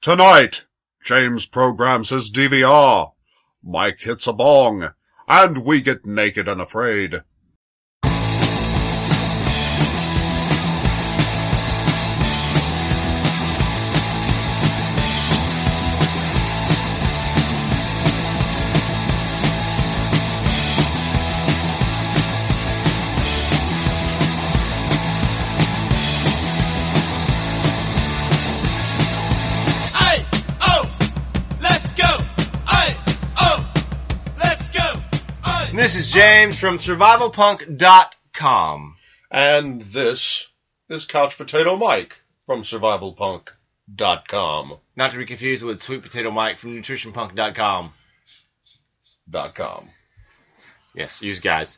Tonight, James programs his DVR, Mike hits a bong, and we get naked and afraid. This is James from SurvivalPunk.com. And this is Couch Potato Mike from SurvivalPunk.com. Not to be confused with Sweet Potato Mike from NutritionPunk.com. .com. Yes, use guys.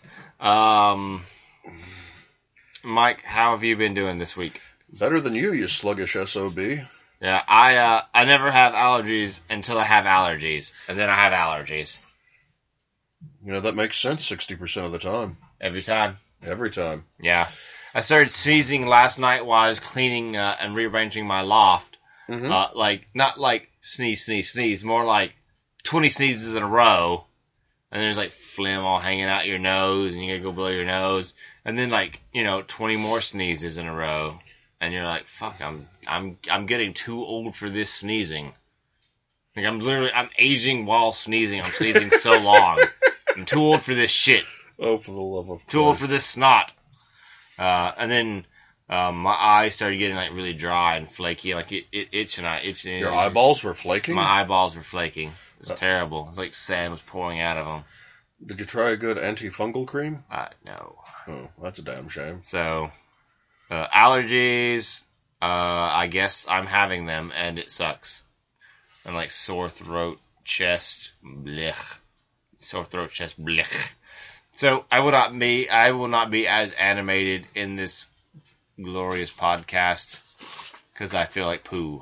Mike, how have you been doing this week? Better than you sluggish SOB. Yeah, I never have allergies until I have allergies, and then I have allergies. You know, that makes sense 60% of the time. Every time. Every time. Yeah. I started sneezing last night while I was cleaning and rearranging my loft. Mm-hmm. Not like sneeze, more like 20 sneezes in a row. And there's like phlegm all hanging out your nose, and you gotta go blow your nose. And then 20 more sneezes in a row. And you're like, fuck, I'm getting too old for this sneezing. Like I'm aging while sneezing. I'm sneezing so long. I'm too old for this shit. Oh, for the love of Too old for this snot. And then my eyes started getting really dry and flaky, like it itching. Your eyeballs were flaking? My eyeballs were flaking. It was terrible. It was like sand was pouring out of them. Did you try a good antifungal cream? No. Oh, that's a damn shame. So, allergies, I guess I'm having them, and it sucks. And sore throat, chest, blech. Sore throat, chest, blech. So I will not be as animated in this glorious podcast because I feel like poo.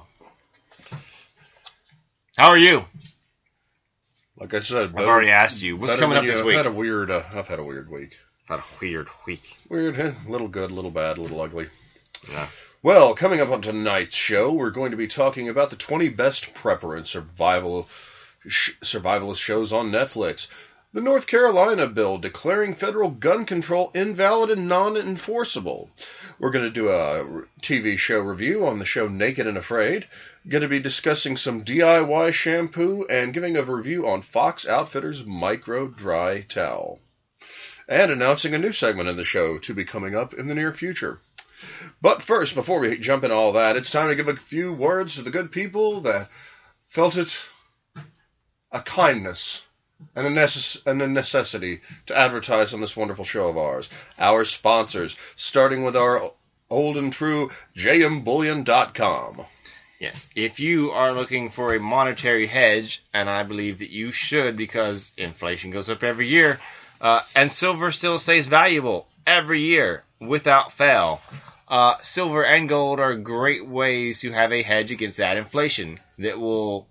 How are you? Like I said, I've already asked you. What's coming up this week? I've had a weird week. Had a weird week. Weird, a little good, a little bad, a little ugly. Yeah. Well, coming up on tonight's show, we're going to be talking about the 20 best prepper and survivalist shows on Netflix. The North Carolina bill declaring federal gun control invalid and non-enforceable. We're going to do a TV show review on the show Naked and Afraid. Going to be discussing some DIY shampoo and giving a review on Fox Outfitters Micro Dry Towel. And announcing a new segment in the show to be coming up in the near future. But first, before we jump into all that, it's time to give a few words to the good people that felt it a kindness and a necessity to advertise on this wonderful show of ours. Our sponsors, starting with our old and true jmbullion.com. Yes, if you are looking for a monetary hedge, and I believe that you should because inflation goes up every year, and silver still stays valuable every year without fail. Silver and gold are great ways to have a hedge against that inflation that will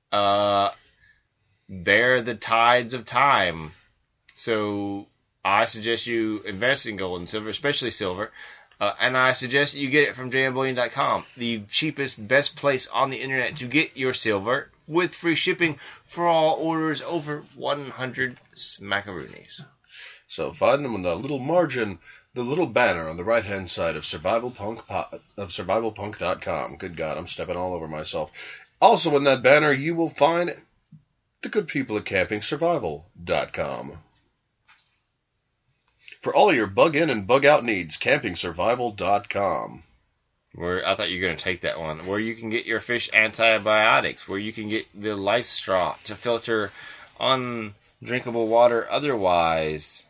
bear the tides of time. So I suggest you invest in gold and silver, especially silver. And I suggest you get it from jmbullion.com, the cheapest, best place on the internet to get your silver with free shipping for all orders over 100 smackaroonies. So find them in the little margin, the little banner on the right-hand side of survivalpunk.com. Good God, I'm stepping all over myself. Also in that banner, you will find the good people at campingsurvival.com. For all your bug-in and bug-out needs, campingsurvival.com. I thought you were going to take that one. Where you can get your fish antibiotics, where you can get the life straw to filter undrinkable water otherwise.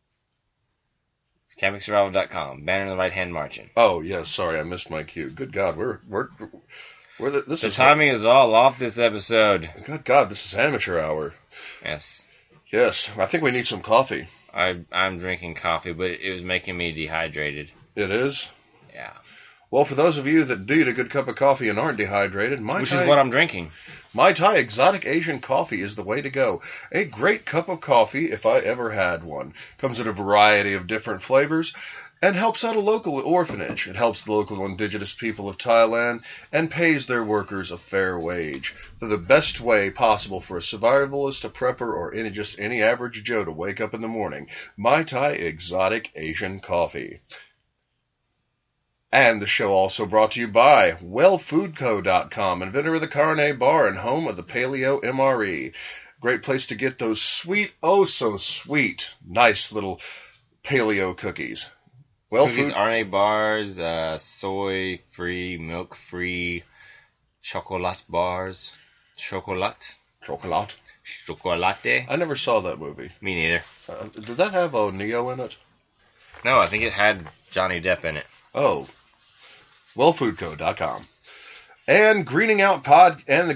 campingsurvival.com. Banner in the right-hand margin. Oh, yes, sorry, I missed my cue. Good God, the timing is all off this episode. Good God, this is amateur hour. Yes. Yes, I think we need some coffee. I'm drinking coffee, but it was making me dehydrated. It is? Yeah. Well, for those of you that need a good cup of coffee and aren't dehydrated, which is what I'm drinking. Mai Tai Exotic Asian Coffee is the way to go. A great cup of coffee, if I ever had one. Comes in a variety of different flavors. and helps out a local orphanage. It helps the local indigenous people of Thailand and pays their workers a fair wage. They're the best way possible for a survivalist, a prepper, or any average Joe to wake up in the morning. Mai Tai Exotic Asian Coffee. And the show also brought to you by WellFoodCo.com, inventor of the Carne Bar and home of the Paleo MRE. Great place to get those sweet, oh so sweet, nice little paleo cookies. Cookies, Arne bars, soy-free, milk-free, chocolate bars. Chocolate? Chocolate? I never saw that movie. Me neither. Did that have Neo in it? No, I think it had Johnny Depp in it. Oh. WellFoodCo.com. And Greening Out Pod and the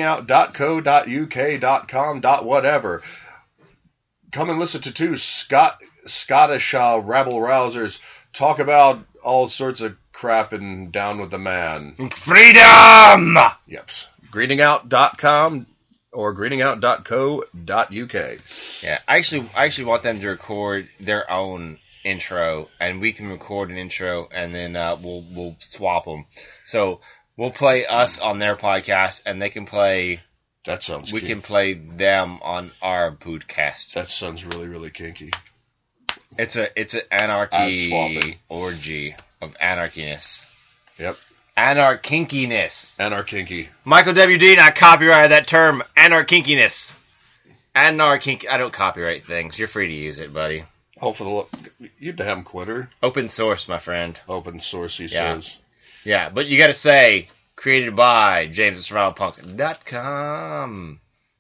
greeningout.co.uk.com.whatever. Come and listen to two Scottish rabble-rousers talk about all sorts of crap and down with the man. Freedom! Yep. Greeningout.com or greeningout.co.uk. Yeah, I actually want them to record their own intro, and we can record an intro, and then we'll swap them. So we'll play us on their podcast, and they can play. That sounds. We can play them on our podcast. That sounds really, really kinky. It's an anarchy orgy of anarchiness. Yep. Anarkinkiness. Anarkinky. Michael W. Dean, I copyrighted that term. Anarkinkiness. Anarkink. I don't copyright things. You're free to use it, buddy. Oh, for the you damn quitter. Open source, my friend. Open source, he says. Yeah, but you got to say created by JamesSurvivalPunk.com.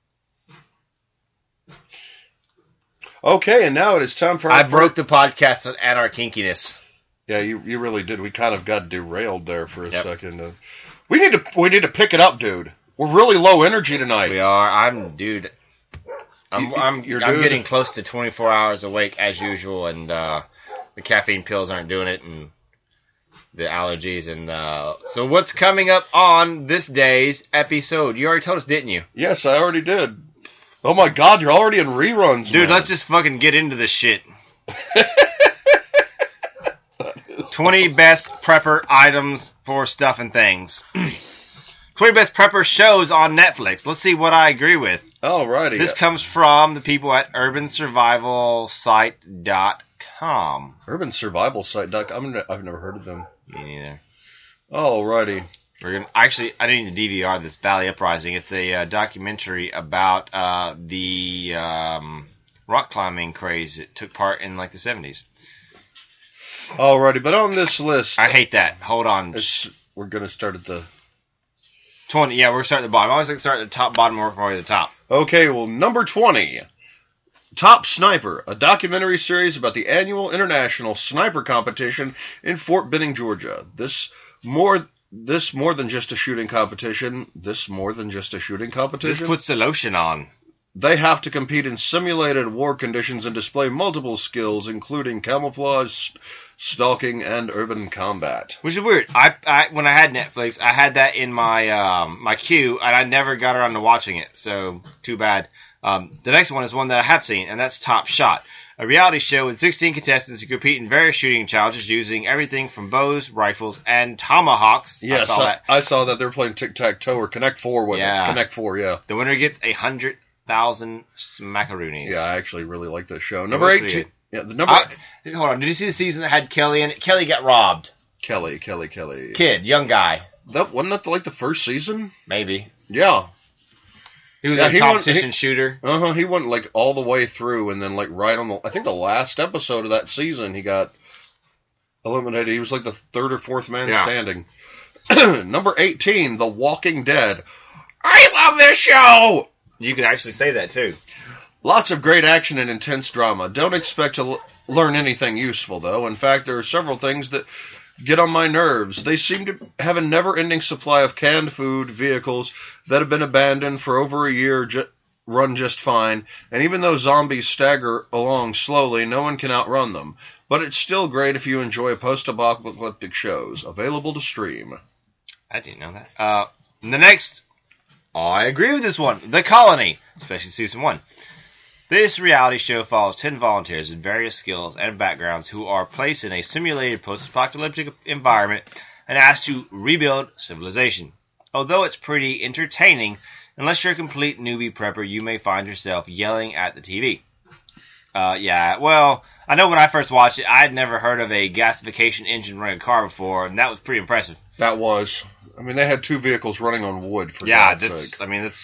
Okay, and now it is time for. I broke the podcast on anarkinkiness. Yeah, you really did. We kind of got derailed there for a second. We need to pick it up, dude. We're really low energy tonight. We are. I'm getting close to 24 hours awake as usual, and the caffeine pills aren't doing it, and the allergies. And so what's coming up on this day's episode? You already told us, didn't you? Yes, I already did. Oh my God, you're already in reruns, dude. Man. Let's just fucking get into this shit. 20 best prepper items for stuff and things. 20 best prepper shows on Netflix. Let's see what I agree with. Alrighty. This comes from the people at urbansurvivalsite.com. Urbansurvivalsite.com. I've never heard of them. Me neither. Alrighty. I need to DVR this Valley Uprising. It's a documentary about the rock climbing craze that took part in like the 70s. Alrighty, but on this list, I hate that. Hold on. We're gonna start at the 20. Yeah, we're starting at the bottom. I always like to start at the top, bottom, work our way to the top. Okay, well, number 20. Top Sniper, a documentary series about the annual international sniper competition in Fort Benning, Georgia. This more than just a shooting competition. This puts the lotion on. They have to compete in simulated war conditions and display multiple skills, including camouflage, stalking, and urban combat. Which is weird. I when I had Netflix, I had that in my my queue, and I never got around to watching it. So too bad. The next one is one that I have seen, and that's Top Shot, a reality show with 16 contestants who compete in various shooting challenges using everything from bows, rifles, and tomahawks. Yes, I saw that. They were playing tic-tac-toe or Connect Four with it. Connect Four, yeah. The winner gets 100,000 smackaroonies. Yeah, I actually really like this show. Number 18. Yeah, hold on. Did you see the season that had Kelly in it? Kelly got robbed. Kelly. Kid, young guy. Wasn't that like the first season? Maybe. Yeah. He was a competition shooter. He went like all the way through, and then like right on I think the last episode of that season, he got eliminated. He was like the third or fourth man standing. Number 18, The Walking Dead. I love this show! You can actually say that, too. Lots of great action and intense drama. Don't expect to learn anything useful, though. In fact, there are several things that get on my nerves. They seem to have a never-ending supply of canned food, vehicles that have been abandoned for over a year, run just fine, and even though zombies stagger along slowly, no one can outrun them. But it's still great if you enjoy post-apocalyptic shows. Available to stream. I didn't know that. The next... I agree with this one. The Colony, especially Season 1. This reality show follows 10 volunteers with various skills and backgrounds who are placed in a simulated post-apocalyptic environment and asked to rebuild civilization. Although it's pretty entertaining, unless you're a complete newbie prepper, you may find yourself yelling at the TV. Yeah, well, I know when I first watched it, I had never heard of a gasification engine running a car before, and that was pretty impressive. That was. I mean, they had 2 vehicles running on wood, for God's sake. I mean,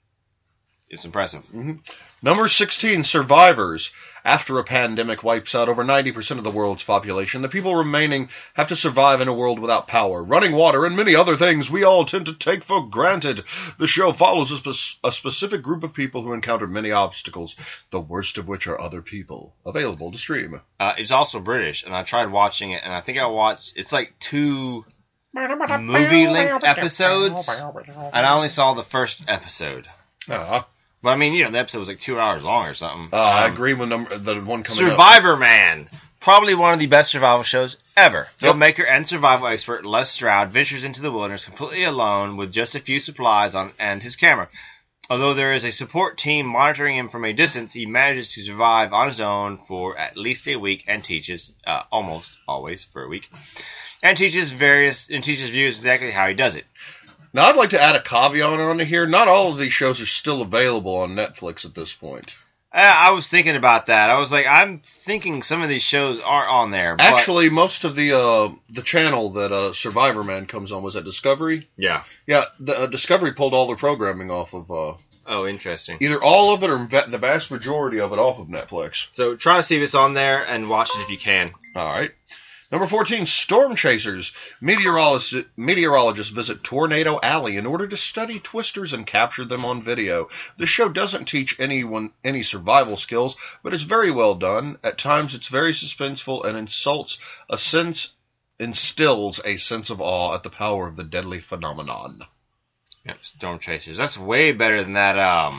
it's impressive. Mm-hmm. Number 16, Survivors. After a pandemic wipes out over 90% of the world's population, the people remaining have to survive in a world without power, running water, and many other things we all tend to take for granted. The show follows a specific group of people who encounter many obstacles, the worst of which are other people. Available to stream. It's also British, and I tried watching it, and I think I watched, it's like 2 movie-length episodes, and I only saw the first episode. But I mean, the episode was like 2 hours long or something. I agree with the one coming up. Survivor Man. Probably one of the best survival shows ever. Yep. Filmmaker and survival expert Les Stroud ventures into the wilderness completely alone with just a few supplies and his camera. Although there is a support team monitoring him from a distance, he manages to survive on his own for at least a week and teaches, almost always for a week, and teaches viewers exactly how he does it. Now, I'd like to add a caveat on here. Not all of these shows are still available on Netflix at this point. I was thinking about that. I was like, I'm thinking some of these shows aren't on there. But actually, most of the channel that Survivor Man comes on was at Discovery. Yeah. Yeah, the Discovery pulled all their programming off of... oh, interesting. Either all of it or the vast majority of it off of Netflix. So try to see if it's on there and watch it if you can. All right. Number 14, Storm Chasers. Meteorologists visit Tornado Alley in order to study twisters and capture them on video. The show doesn't teach anyone any survival skills, but it's very well done. At times it's very suspenseful and instills a sense of awe at the power of the deadly phenomenon. Yep, Storm Chasers. That's way better than that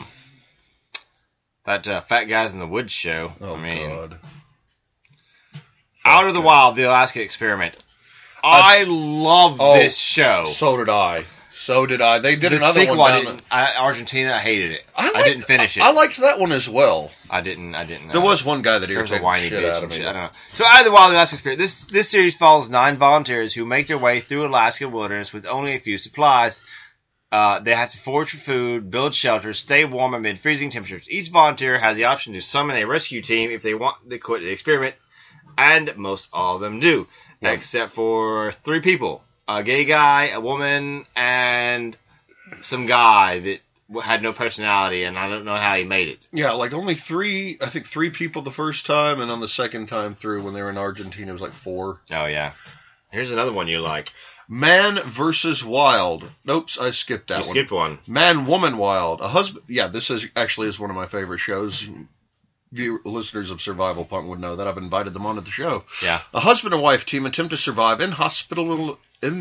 Fat Guys in the Woods show. Oh, God. Out of the Wild, the Alaska Experiment. I love this show. So did I. They did another one down Argentina. I hated it. I didn't finish it. I liked that one as well. I didn't. There was one guy that irritated the shit out of me. I don't know. So Out of the Wild, the Alaska Experiment. This series follows 9 volunteers who make their way through Alaska wilderness with only a few supplies. They have to forage for food, build shelters, stay warm amid freezing temperatures. Each volunteer has the option to summon a rescue team if they want to quit the experiment. And most all of them do, except for 3 people. A gay guy, a woman, and some guy that had no personality, and I don't know how he made it. Yeah, like only 3 people the first time, and on the second time through when they were in Argentina, it was like 4. Oh, yeah. Here's another one you like. Man vs. Wild. Nope, I skipped that one. You skipped one. Man, Woman, Wild. This is one of my favorite shows. Listeners of Survival Punk would know that. I've invited them onto the show. Yeah. A husband and wife team attempt to survive inhospitable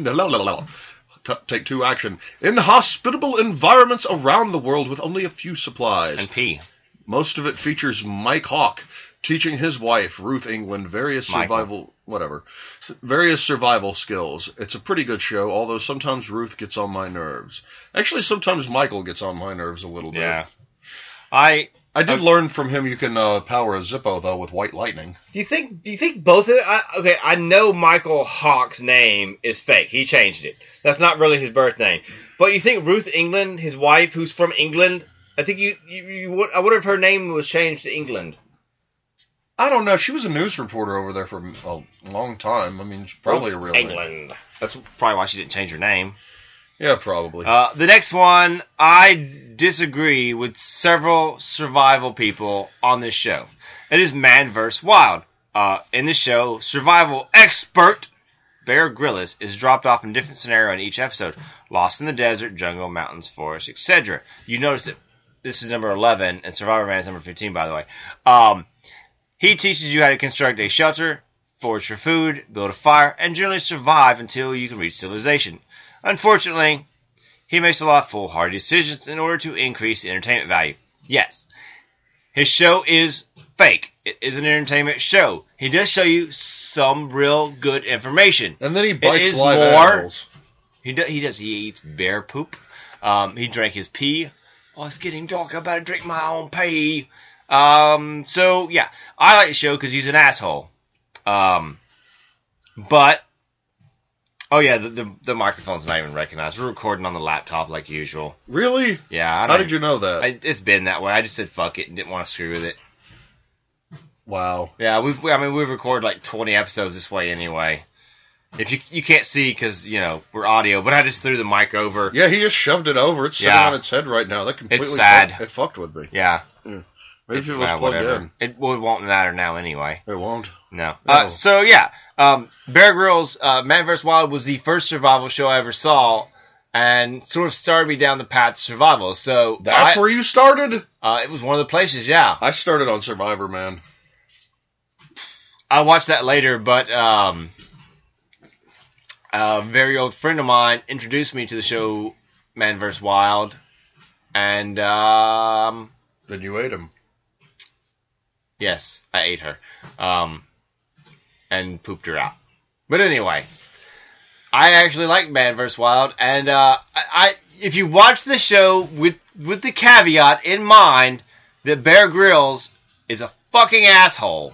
environments around the world with only a few supplies. And pee. Most of it features Mike Hawk teaching his wife, Ruth England, various survival skills. It's a pretty good show, although sometimes Ruth gets on my nerves. Actually, sometimes Michael gets on my nerves a little bit. Yeah. I did learn from him you can power a Zippo, though, with white lightning. Do you think both of it? I know Michael Hawk's name is fake. He changed it. That's not really his birth name. But you think Ruth England, his wife, who's from England, I think I wonder if her name was changed to England. I don't know. She was a news reporter over there for a long time. I mean, she's probably a real England. name. That's probably why she didn't change her name. Yeah, probably. The next one, I disagree with several survival people on this show. It is Man vs. Wild. In this show, survival expert Bear Grylls is dropped off in a different scenario in each episode. Lost in the desert, jungle, mountains, forests, etc. You notice that this is number 11, and Survivor Man is number 15, by the way. He teaches you how to construct a shelter, forage for food, build a fire, and generally survive until you can reach civilization. Unfortunately, he makes a lot of foolhardy decisions in order to increase the entertainment value. Yes, his show is fake. It is an entertainment show. He does show you some real good information. And then he bites live animals. He does. He eats bear poop. He drank his pee. Oh, it's getting dark. I better drink my own pee. So yeah, I like the show because he's an asshole. But oh yeah, the microphone's not even recognized. We're recording on the laptop like usual. Really? Yeah. How did you know that? It's been that way. I just said fuck it and didn't want to screw with it. Wow. Yeah, we've recorded like 20 episodes this way anyway. If you can't see because we're audio, but I just threw the mic over. Yeah, he just shoved it over. It's sitting on its head right now. That completely it's sad. It fucked with me. Yeah. Maybe if it was plugged in. It won't matter now anyway. It won't. No. So yeah, Bear Grylls, Man vs. Wild was the first survival show I ever saw, and sort of started me down the path to survival. So that's where you started? It was one of the places. Yeah. I started on Survivor, man. I watched that later, but a very old friend of mine introduced me to the show Man vs. Wild, and then you ate him. Yes, I ate her, and pooped her out. But anyway, I actually like Man vs. Wild, and if you watch the show with the caveat in mind that Bear Grylls is a fucking asshole,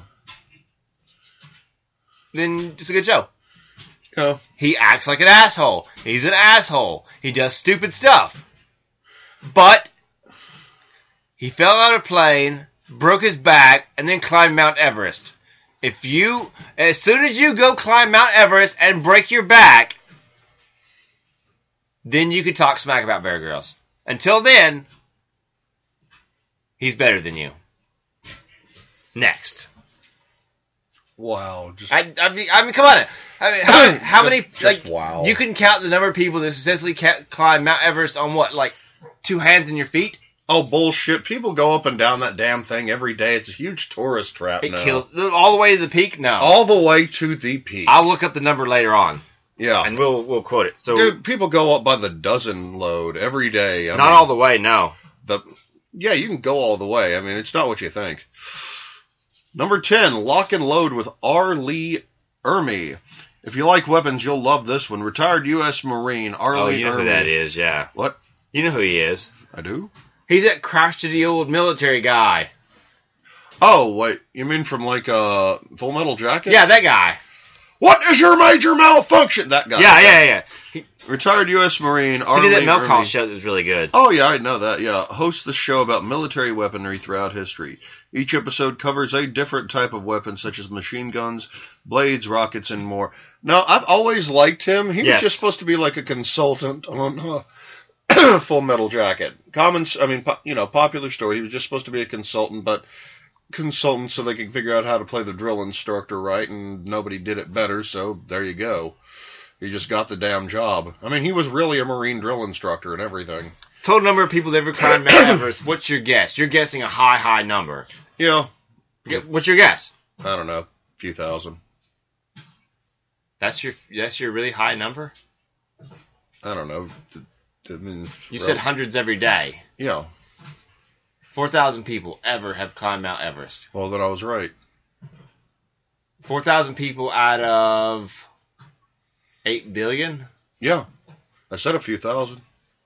then it's a good show. Yeah. He acts like an asshole. He's an asshole. He does stupid stuff. But he fell out of a plane, broke his back, and then climbed Mount Everest. As soon as you go climb Mount Everest and break your back, then you can talk smack about Bear Grylls. Until then, he's better than you. Next. Wow. I mean, come on. I mean, how many? Wow. You can count the number of people that successfully climb Mount Everest on what, like 2 hands and your feet? Oh, bullshit. People go up and down that damn thing every day. It's a huge tourist trap now. Kills all the way to the peak? No. All the way to the peak. I'll look up the number later on. Yeah. And we'll quote it. So, dude, people go up by the dozen load every day. Not all the way, no. Yeah, you can go all the way. I mean, it's not what you think. Number 10, Lock and Load with R. Lee Ermey. If you like weapons, you'll love this one. Retired U.S. Marine R. Lee Ermey. Oh, you know who that is, yeah. What? You know who he is. I do? He's that crotchety old military guy. Oh, wait. You mean from, like, Full Metal Jacket? Yeah, that guy. What is your major malfunction? That guy. Yeah. Retired U.S. Marine R. Lee He did that milk Ermey. call show that was really good. Oh, yeah, I know that, yeah. Hosts the show about military weaponry throughout history. Each episode covers a different type of weapon, such as machine guns, blades, rockets, and more. Now, I've always liked him. He was just supposed to be like a consultant on Full Metal Jacket. Popular story. He was just supposed to be a consultant, but consultant so they could figure out how to play the drill instructor right, and nobody did it better, so there you go. He just got the damn job. I mean, he was really a Marine drill instructor and everything. Total number of people that ever climbed Mount Everest. What's your guess? You're guessing a high number. Yeah. What's your guess? I don't know. A few thousand. That's your really high number? I don't know. You said hundreds every day. Yeah. 4,000 people ever have climbed Mount Everest. Well, then I was right. 4,000 people out of 8 billion? Yeah. I said a few thousand.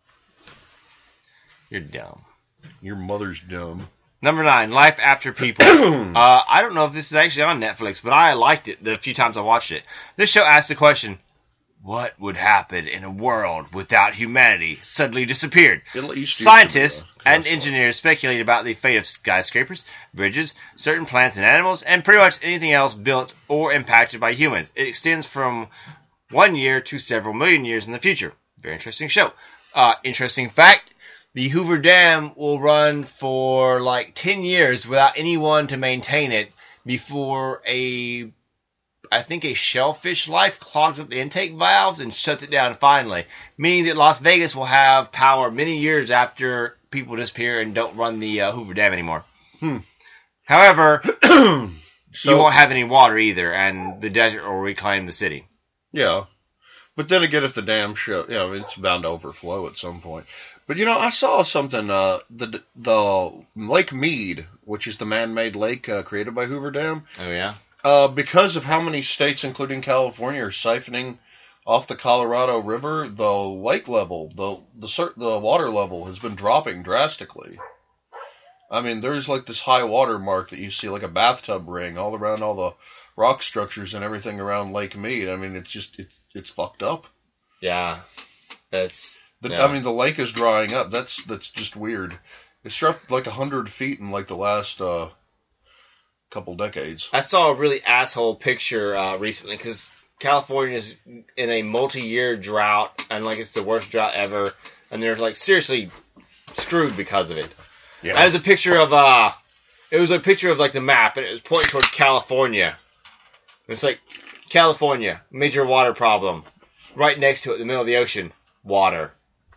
You're dumb. Your mother's dumb. Number 9, Life After People. I don't know if this is actually on Netflix, but I liked it the few times I watched it. This show asked the question, what would happen in a world without humanity suddenly disappeared? Scientists and engineers speculate about the fate of skyscrapers, bridges, certain plants and animals, and pretty much anything else built or impacted by humans. It extends from 1 year to several million years in the future. Very interesting show. Interesting fact, the Hoover Dam will run for like 10 years without anyone to maintain it before a shellfish life clogs up the intake valves and shuts it down finally. Meaning that Las Vegas will have power many years after people disappear and don't run the Hoover Dam anymore. However, you won't have any water either, and the desert will reclaim the city. Yeah. But then again, if the dam it's bound to overflow at some point. But, I saw something, the Lake Mead, which is the man-made lake created by Hoover Dam. Oh, yeah? Because of how many states, including California, are siphoning off the Colorado River, the lake level, the water level has been dropping drastically. I mean, there's like this high water mark that you see like a bathtub ring all around all the rock structures and everything around Lake Mead. I mean, it's just, it's fucked up. Yeah. Yeah. I mean, the lake is drying up. That's just weird. It's dropped like 100 feet in like the last couple decades. I saw a really asshole picture recently because California's in a multi-year drought, and like it's the worst drought ever, and they're like seriously screwed because of it. Yeah. That was a picture of it was a picture of like the map, and it was pointing towards California. It's like California, major water problem. Right next to it, in the middle of the ocean, water.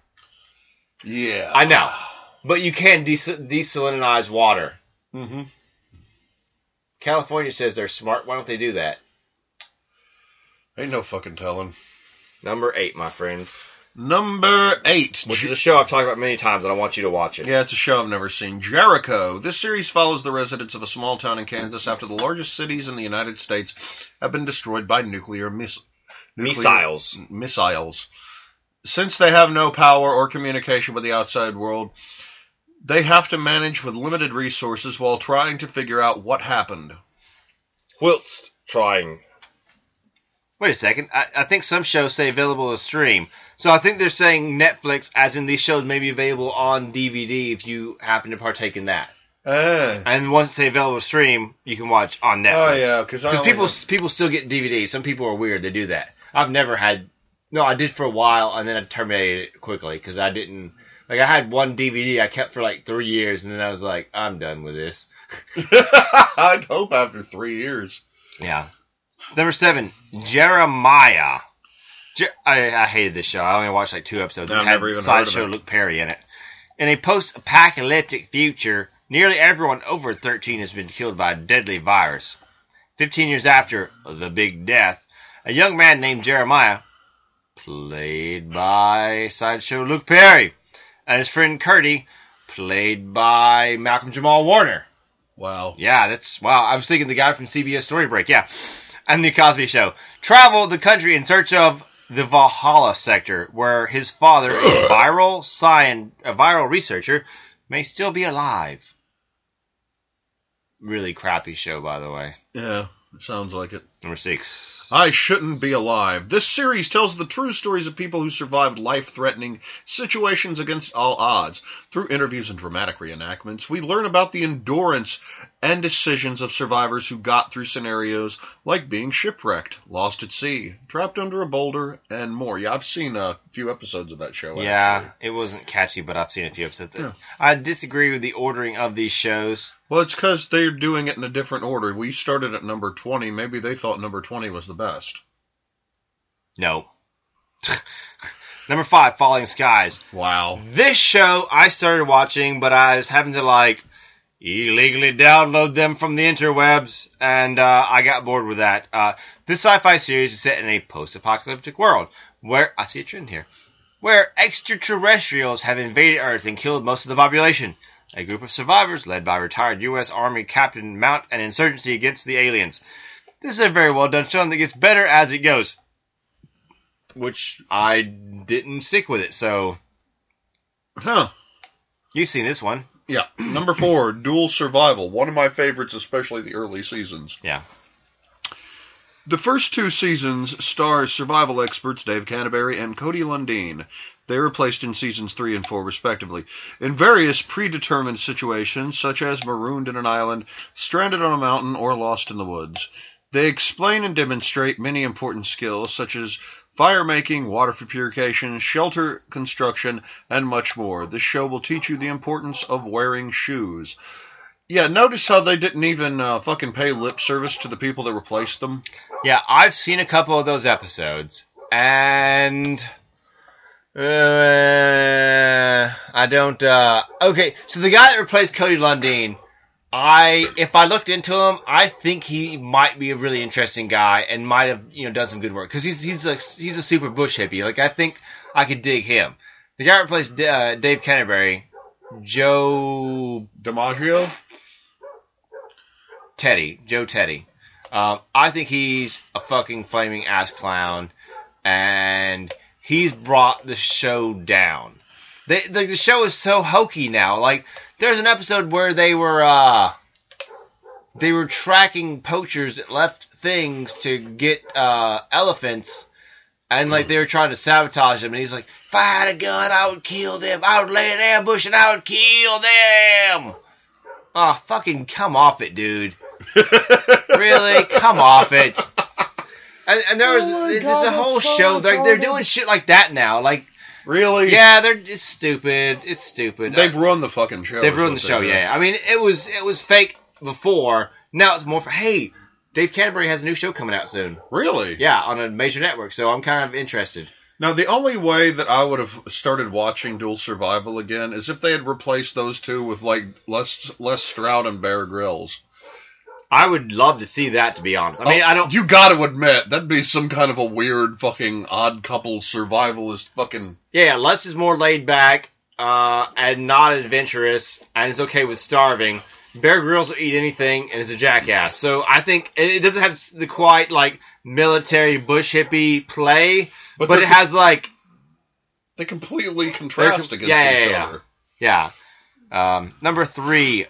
Yeah. I know. But you can desalinize water. Mm-hmm. California says they're smart. Why don't they do that? Ain't no fucking telling. Number 8, my friend. Number 8. Which is a show I've talked about many times, and I want you to watch it. Yeah, it's a show I've never seen. Jericho. This series follows the residents of a small town in Kansas after the largest cities in the United States have been destroyed by nuclear missiles. Since they have no power or communication with the outside world, they have to manage with limited resources while trying to figure out what happened. Whilst trying. Wait a second. I think some shows say available to stream. So I think they're saying Netflix, as in these shows may be available on DVD if you happen to partake in that. And once they say available to stream, you can watch on Netflix. Oh, yeah. Because people still get DVDs. Some people are weird. They do that. I've never had... No, I did for a while, and then I terminated it quickly because I didn't... Like, I had one DVD I kept for like 3 years, and then I was like, I'm done with this. I'd hope after 3 years. Yeah. Number 7, Jeremiah. I hated this show. I only watched like 2 episodes. I've never even heard of Sideshow it. Luke Perry in it. In a post-apocalyptic future, nearly everyone over 13 has been killed by a deadly virus. 15 years after the Big Death, a young man named Jeremiah, played by Sideshow Luke Perry, and his friend Curdy, played by Malcolm Jamal Warner. Wow. Yeah, wow. I was thinking the guy from CBS Story Break, yeah. And The Cosby Show. Traveled the country in search of the Valhalla sector, where his father, a viral researcher, may still be alive. Really crappy show, by the way. Yeah, it sounds like it. Number 6. I Shouldn't Be Alive. This series tells the true stories of people who survived life-threatening situations against all odds. Through interviews and dramatic reenactments, we learn about the endurance and decisions of survivors who got through scenarios like being shipwrecked, lost at sea, trapped under a boulder, and more. Yeah, I've seen a few episodes of that show, Yeah, actually. It wasn't catchy, but I've seen a few episodes. Yeah. I disagree with the ordering of these shows. Well, it's because they're doing it in a different order. We started at number 20. Maybe they thought number 20 was the best. No. Number 5, Falling Skies. Wow. This show I started watching, but I was having to, illegally download them from the interwebs, and I got bored with that. This sci-fi series is set in a post-apocalyptic world, where, I see a trend here, where extraterrestrials have invaded Earth and killed most of the population. A group of survivors, led by retired U.S. Army Captain, mount an insurgency against the aliens. This is a very well done show that gets better as it goes. Which I didn't stick with it, so... Huh. You've seen this one. Yeah. Number 4, Dual Survival. One of my favorites, especially the early seasons. Yeah. The first 2 seasons star survival experts Dave Canterbury and Cody Lundin. They were placed in seasons 3 and 4 respectively, in various predetermined situations, such as marooned in an island, stranded on a mountain, or lost in the woods. They explain and demonstrate many important skills, such as fire making, water purification, shelter construction, and much more. This show will teach you the importance of wearing shoes. Yeah, notice how they didn't even fucking pay lip service to the people that replaced them? Yeah, I've seen a couple of those episodes, and... I don't, okay, so the guy that replaced Cody Lundin, if I looked into him, I think he might be a really interesting guy and might have, done some good work. Cause he's a super bush hippie. I think I could dig him. The guy that replaced, Dave Canterbury, Joe DiMaggio? Joe Teddy. I think he's a fucking flaming ass clown, and he's brought the show down. The show is so hokey now. Like, there's an episode where they were tracking poachers that left things to get elephants, and like they were trying to sabotage them. And he's like, "If I had a gun, I would kill them. I would lay an ambush and I would kill them." Oh, fucking come off it, dude. Really, come off it. And there was the whole show. They're doing shit like that now. Like. Really? Yeah, it's stupid. It's stupid. They've ruined the fucking show. They've ruined the show, yeah. I mean, it was fake before. Now it's more for, hey, Dave Canterbury has a new show coming out soon. Really? Yeah, on a major network, so I'm kind of interested. Now, the only way that I would have started watching Dual Survival again is if they had replaced those two with, like, Les Stroud and Bear Grylls. I would love to see that, to be honest. I mean, I don't... You gotta admit, that'd be some kind of a weird fucking odd couple survivalist fucking... Yeah, Les is more laid back, and not adventurous, and is okay with starving. Bear Grylls will eat anything, and is a jackass. So I think it doesn't have the quite, like, military bush hippie play, but it has, like... They completely contrast against each other. Yeah. Number 3,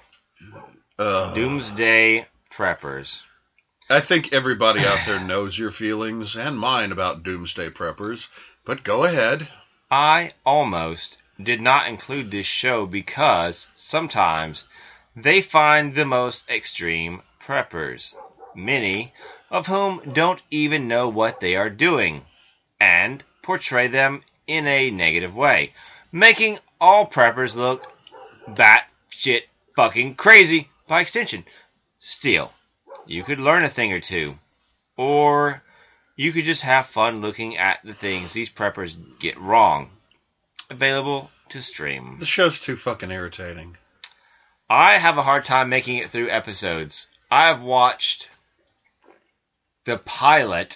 Doomsday Preppers. I think everybody out there knows your feelings and mine about Doomsday Preppers, but go ahead. I almost did not include this show because sometimes they find the most extreme preppers, many of whom don't even know what they are doing, and portray them in a negative way, making all preppers look batshit fucking crazy by extension. Still, you could learn a thing or two, or you could just have fun looking at the things these preppers get wrong. Available to stream. The show's too fucking irritating. I have a hard time making it through episodes. I have watched the pilot,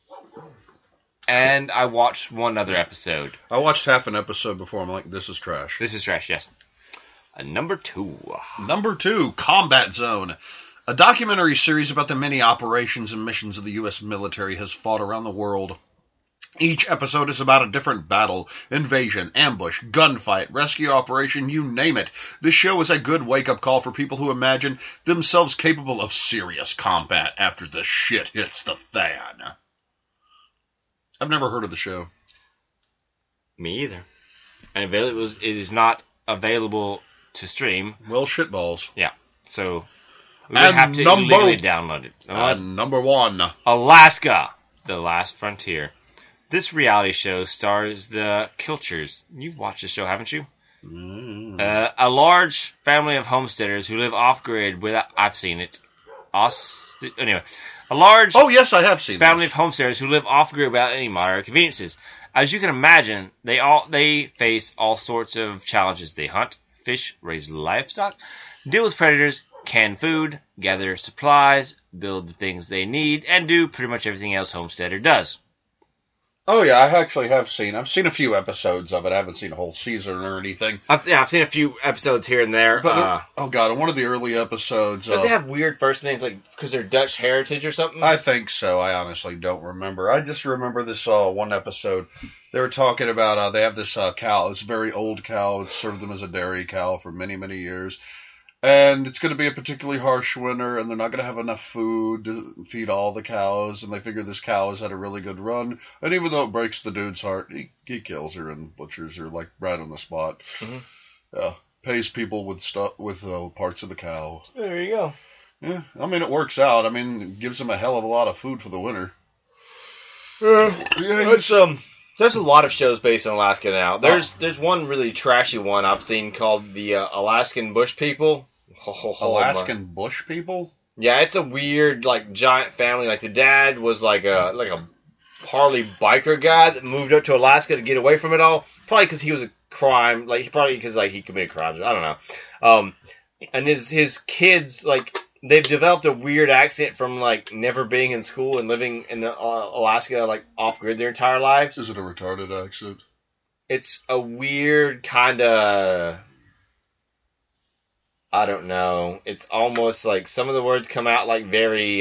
and I watched one other episode. I watched half an episode before. I'm like, this is trash. This is trash, yes. Number 2. Number 2, Combat Zone. A documentary series about the many operations and missions of the U.S. military has fought around the world. Each episode is about a different battle, invasion, ambush, gunfight, rescue operation, you name it. This show is a good wake-up call for people who imagine themselves capable of serious combat after the shit hits the fan. I've never heard of the show. Me either. And it is not available to stream. Well, shitballs. Yeah, so... we would have to illegally download it. Number 1. Alaska, The Last Frontier. This reality show stars the Kilchers. You've watched the show, haven't you? Mm. A large family of homesteaders who live off-grid without... I've seen it. Anyway. A large... Oh, yes, I have seen family of homesteaders who live off-grid without any modern conveniences. As you can imagine, they face all sorts of challenges. They hunt, fish, raise livestock, deal with predators, can food, gather supplies, build the things they need, and do pretty much everything else Homesteader does. Oh yeah, I actually have seen. I've seen a few episodes of it. I haven't seen a whole season or anything. I've seen a few episodes here and there. But oh god, in one of the early episodes, but they have weird first names, like because they're Dutch heritage or something. I think so. I honestly don't remember. I just remember this one episode. They were talking about they have this cow. This very old cow. It's served them as a dairy cow for many, many years. And it's going to be a particularly harsh winter, and they're not going to have enough food to feed all the cows, and they figure this cow has had a really good run, and even though it breaks the dude's heart, he kills her and butchers her, like, right on the spot. Mm-hmm. Yeah, pays people with parts of the cow. There you go. Yeah, I mean, it works out. I mean, it gives them a hell of a lot of food for the winter. There's a lot of shows based in Alaska now. There's one really trashy one I've seen called the Alaskan Bush People. Alaskan Bush People? Yeah, it's a weird, like, giant family. Like, the dad was like a Harley biker guy that moved up to Alaska to get away from it all. Probably because he was a crime. Like, probably because he committed crimes. I don't know. And his kids, like, they've developed a weird accent from, like, never being in school and living in Alaska, like, off-grid their entire lives. Is it a retarded accent? It's a weird kind of... I don't know. It's almost like some of the words come out, like, very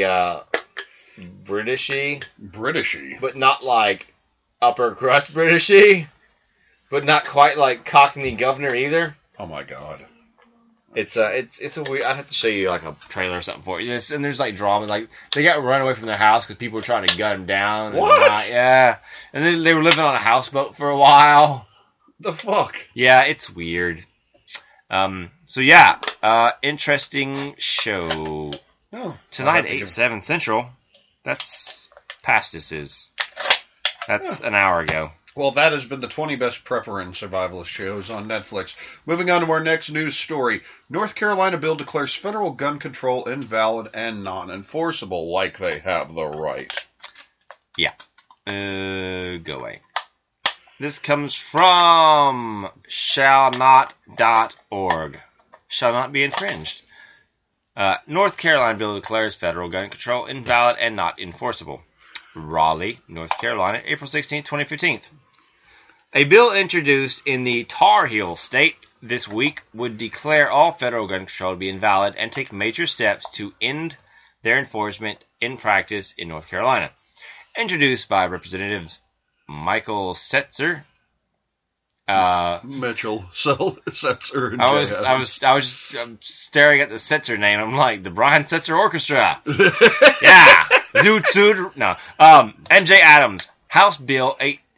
Britishy. Britishy? But not, like, upper crust Britishy. but not quite like Cockney Governor either. Oh my God. It's a weird. I'd have to show you like a trailer or something for it. And there's like drama, like they got run away from their house because people were trying to gun them down. What? Yeah, and then they were living on a houseboat for a while. The fuck? Yeah, it's weird. So yeah, interesting show. Oh, Tonight, 8/7 Central. That's past this is. That's an hour ago. Well, that has been the 20 best prepper and survivalist shows on Netflix. Moving on to our next news story. North Carolina bill declares federal gun control invalid and non-enforceable, like they have the right. Yeah. Go away. This comes from shallnot.org. Shall not be infringed. North Carolina bill declares federal gun control invalid and not enforceable. Raleigh, North Carolina, April 16, 2015. A bill introduced in the Tar Heel state this week would declare all federal gun control to be invalid and take major steps to end their enforcement in practice in North Carolina. Introduced by Representatives Michael Setzer. Mitchell, Setzer, and I was just staring at the Setzer name. I'm like, the Brian Setzer Orchestra. Yeah. Zoot Zoot. No. MJ Adams, House Bill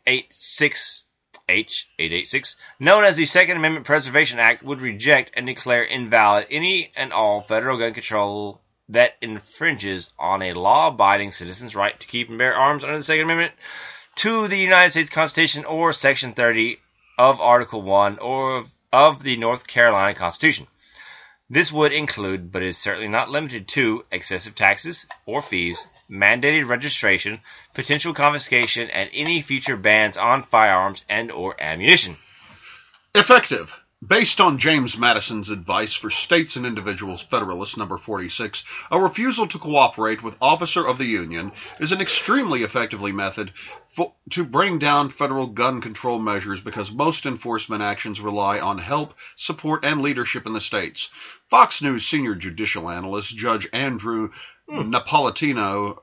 886, known as the Second Amendment Preservation Act, would reject and declare invalid any and all federal gun control that infringes on a law-abiding citizen's right to keep and bear arms under the Second Amendment to the United States Constitution or Section 30 of Article 1 or of the North Carolina Constitution. This would include, but is certainly not limited to, excessive taxes or fees, mandated registration, potential confiscation, and any future bans on firearms and or ammunition. Effective. Based on James Madison's advice for States and Individuals Federalist No. 46, a refusal to cooperate with Officer of the Union is an extremely effectively method to bring down federal gun control measures because most enforcement actions rely on help, support, and leadership in the states. Fox News senior judicial analyst Judge Andrew Napolitano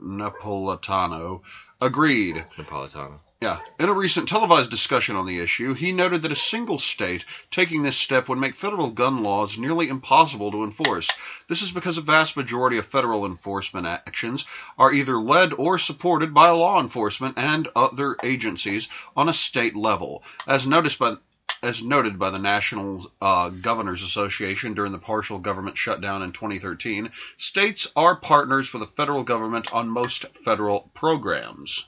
agreed. Napolitano. Yeah. In a recent televised discussion on the issue, he noted that a single state taking this step would make federal gun laws nearly impossible to enforce. This is because a vast majority of federal enforcement actions are either led or supported by law enforcement and other agencies on a state level. As noted by the National Governors Association during the partial government shutdown in 2013, states are partners with the federal government on most federal programs.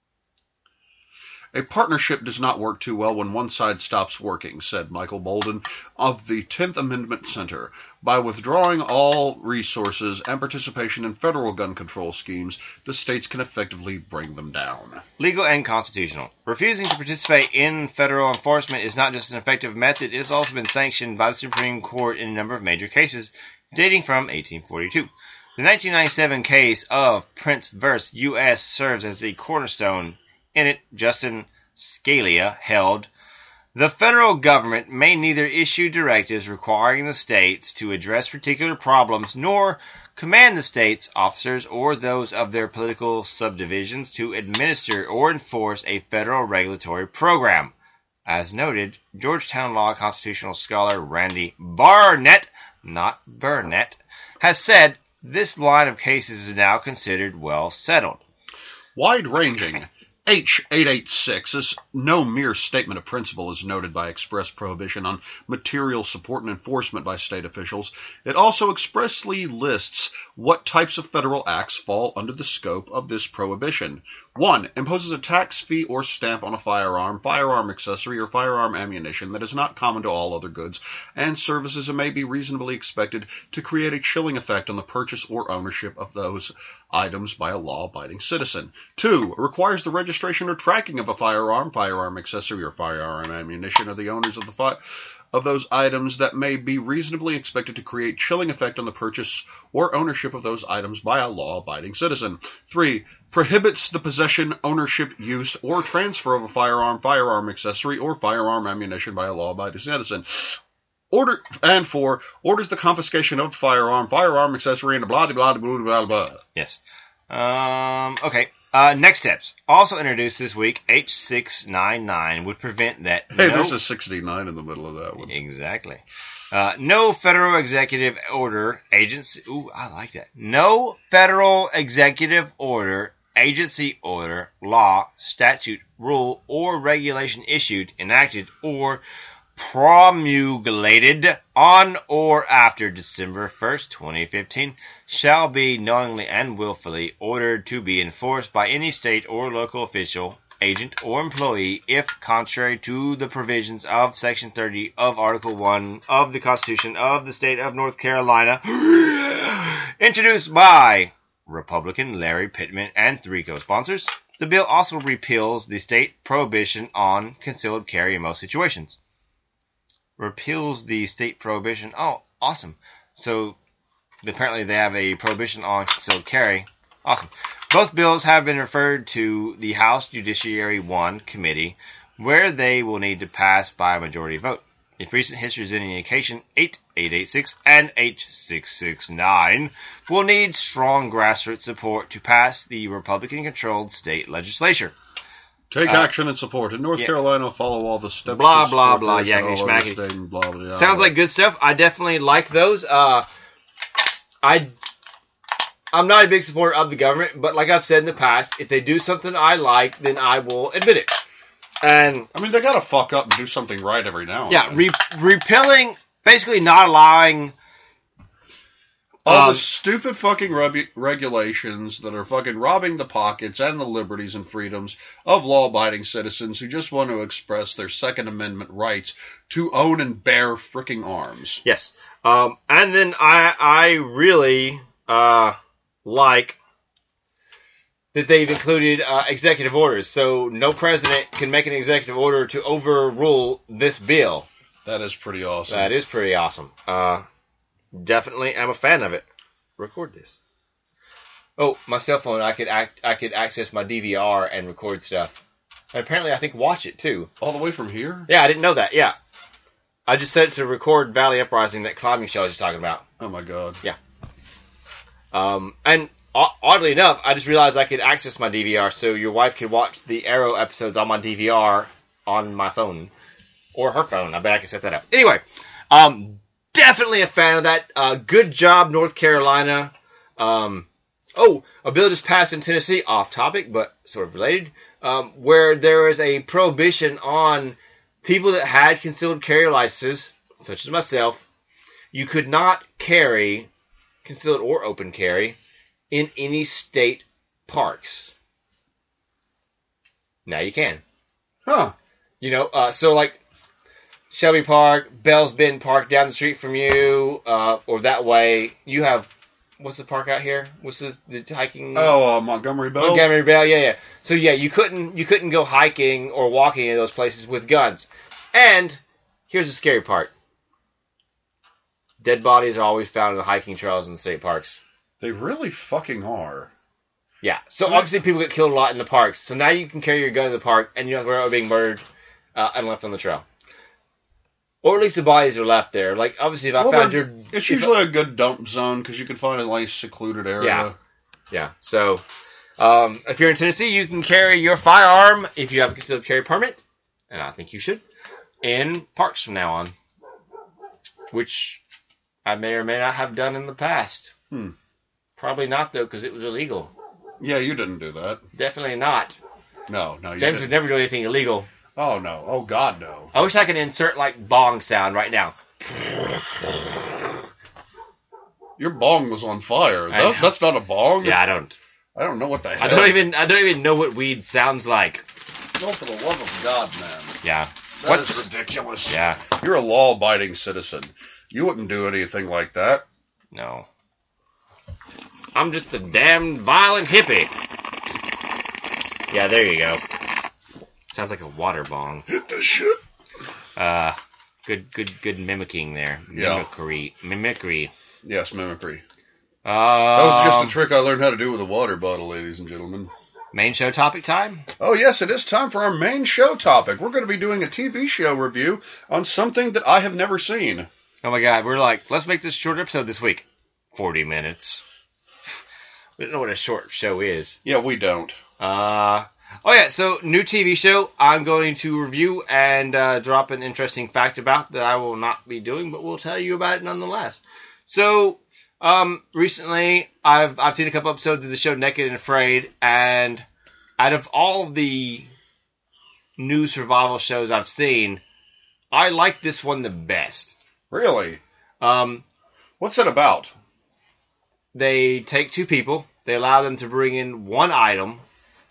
A partnership does not work too well when one side stops working, said Michael Bolden of the 10th Amendment Center. By withdrawing all resources and participation in federal gun control schemes, the states can effectively bring them down. Legal and constitutional. Refusing to participate in federal enforcement is not just an effective method, it has also been sanctioned by the Supreme Court in a number of major cases, dating from 1842. The 1997 case of Prince v. U.S. serves as a cornerstone. In it, Justin Scalia held, the federal government may neither issue directives requiring the states to address particular problems, nor command the states' officers or those of their political subdivisions to administer or enforce a federal regulatory program. As noted, Georgetown Law constitutional scholar Randy Barnett, not Burnett, has said this line of cases is now considered well settled. Wide-ranging. H-886 is no mere statement of principle as noted by express prohibition on material support and enforcement by state officials. It also expressly lists what types of federal acts fall under the scope of this prohibition. 1. Imposes a tax, fee, or stamp on a firearm, firearm accessory, or firearm ammunition that is not common to all other goods and services and may be reasonably expected to create a chilling effect on the purchase or ownership of those items by a law-abiding citizen. 2. Requires the registration or tracking of a firearm, firearm accessory, or firearm ammunition of the owners of those items that may be reasonably expected to create chilling effect on the purchase or ownership of those items by a law-abiding citizen. 3. Prohibits the possession, ownership, use, or transfer of a firearm, firearm accessory, or firearm ammunition by a law-abiding citizen. 4. Orders the confiscation of firearm, firearm accessory, and blah, blah, blah, blah, blah, blah. Yes. Okay. Next steps. Also introduced this week, H699 would prevent that. Hey, there's a 69 in the middle of that one. Exactly. No federal executive order, agency. Ooh, I like that. No federal executive order, agency order, law, statute, rule, or regulation issued, enacted, or promulgated on or after December 1st, 2015, shall be knowingly and willfully ordered to be enforced by any state or local official, agent, or employee if contrary to the provisions of Section 30 of Article 1 of the Constitution of the State of North Carolina, introduced by Republican Larry Pittman and 3 co-sponsors. The bill also repeals the state prohibition on concealed carry in most situations. Repeals the state prohibition. Oh, awesome. So, apparently they have a prohibition on concealed carry. Awesome. Both bills have been referred to the House Judiciary 1 Committee, where they will need to pass by a majority vote. If recent history is any indication, 8886 and H669 will need strong grassroots support to pass the Republican-controlled state legislature. Take action and support. In North Carolina, follow all the steps. Blah, blah, blah, yakety schmacky. Blah, blah, blah. Sounds like good stuff. I definitely like those. I'm not a big supporter of the government, but like I've said in the past, if they do something I like, then I will admit it. And I mean, they gotta fuck up and do something right every now and then. Repealing, basically not allowing all the stupid fucking regulations that are fucking robbing the pockets and the liberties and freedoms of law-abiding citizens who just want to express their Second Amendment rights to own and bear fricking arms. Yes. And then I really like that they've included executive orders. So no president can make an executive order to overrule this bill. That is pretty awesome. That is pretty awesome. Definitely am a fan of it. Record this. Oh, my cell phone, I could access my DVR and record stuff. And apparently I think watch it too. All the way from here? Yeah, I didn't know that. Yeah. I just set it to record Valley Uprising, that climbing show I was just talking about. Oh my god. Yeah. And oddly enough, I just realized I could access my DVR so your wife could watch the Arrow episodes on my DVR on my phone. Or her phone. I bet I can set that up. Anyway, definitely a fan of that. Good job, North Carolina. A bill just passed in Tennessee, off topic, but sort of related, where there is a prohibition on people that had concealed carry licenses, such as myself. You could not carry concealed or open carry in any state parks. Now you can. Huh. You know, so like Shelby Park, Bells Bend Park down the street from you, or that way, you have, what's the park out here? What's the hiking? Montgomery Bell? Montgomery Bell, yeah. So yeah, you couldn't go hiking or walking in those places with guns. And here's the scary part. Dead bodies are always found in the hiking trails in the state parks. They really fucking are. Yeah, so obviously people get killed a lot in the parks. So now you can carry your gun in the park, and you don't have to worry about being murdered and left on the trail. Or at least the bodies are left there. Like, obviously, it's usually a good dump zone, because you can find a nice secluded area. Yeah. So, if you're in Tennessee, you can carry your firearm, if you have a concealed carry permit, and I think you should, in parks from now on. Which I may or may not have done in the past. Probably not, though, because it was illegal. Yeah, you didn't do that. Definitely not. No, you didn't. James would never do anything illegal. Oh, no. Oh, God, no. I wish I could insert, like, bong sound right now. Your bong was on fire. That's not a bong. Yeah, I don't know what the hell. I don't even know what weed sounds like. No, for the love of God, man. Yeah. That's ridiculous. Yeah. You're a law-abiding citizen. You wouldn't do anything like that. No. I'm just a damn violent hippie. Yeah, there you go. Sounds like a water bong. Hit the shit. Good mimicking there. Yeah. Mimicry. Yes, mimicry. That was just a trick I learned how to do with a water bottle, ladies and gentlemen. Main show topic time? Oh, yes, it is time for our main show topic. We're going to be doing a TV show review on something that I have never seen. Oh my god, we're like, let's make this a short episode this week. 40 minutes. We don't know what a short show is. Yeah, we don't. Oh yeah, so new TV show I'm going to review and drop an interesting fact about that I will not be doing, but we'll tell you about it nonetheless. So, recently I've seen a couple episodes of the show Naked and Afraid, and out of all the new survival shows I've seen, I like this one the best. Really? Um, What's it about? They take two people, they allow them to bring in one item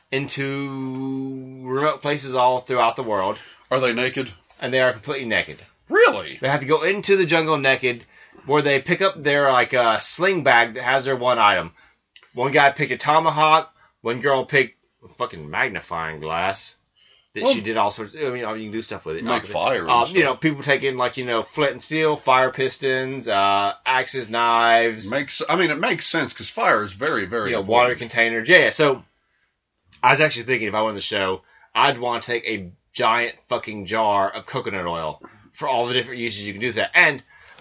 into remote places all throughout the world. Are they naked? And they are completely naked. Really? They have to go into the jungle naked, where they pick up their sling bag that has their one item. One guy picked a tomahawk. One girl picked a fucking magnifying glass that she did all sorts. You can do stuff with it. Make fire. And stuff. People take in flint and steel, fire pistons, axes, knives. It makes sense because fire is very, very important. Water containers. Yeah. So I was actually thinking if I won the show, I'd want to take a giant fucking jar of coconut oil for all the different uses you can do that. And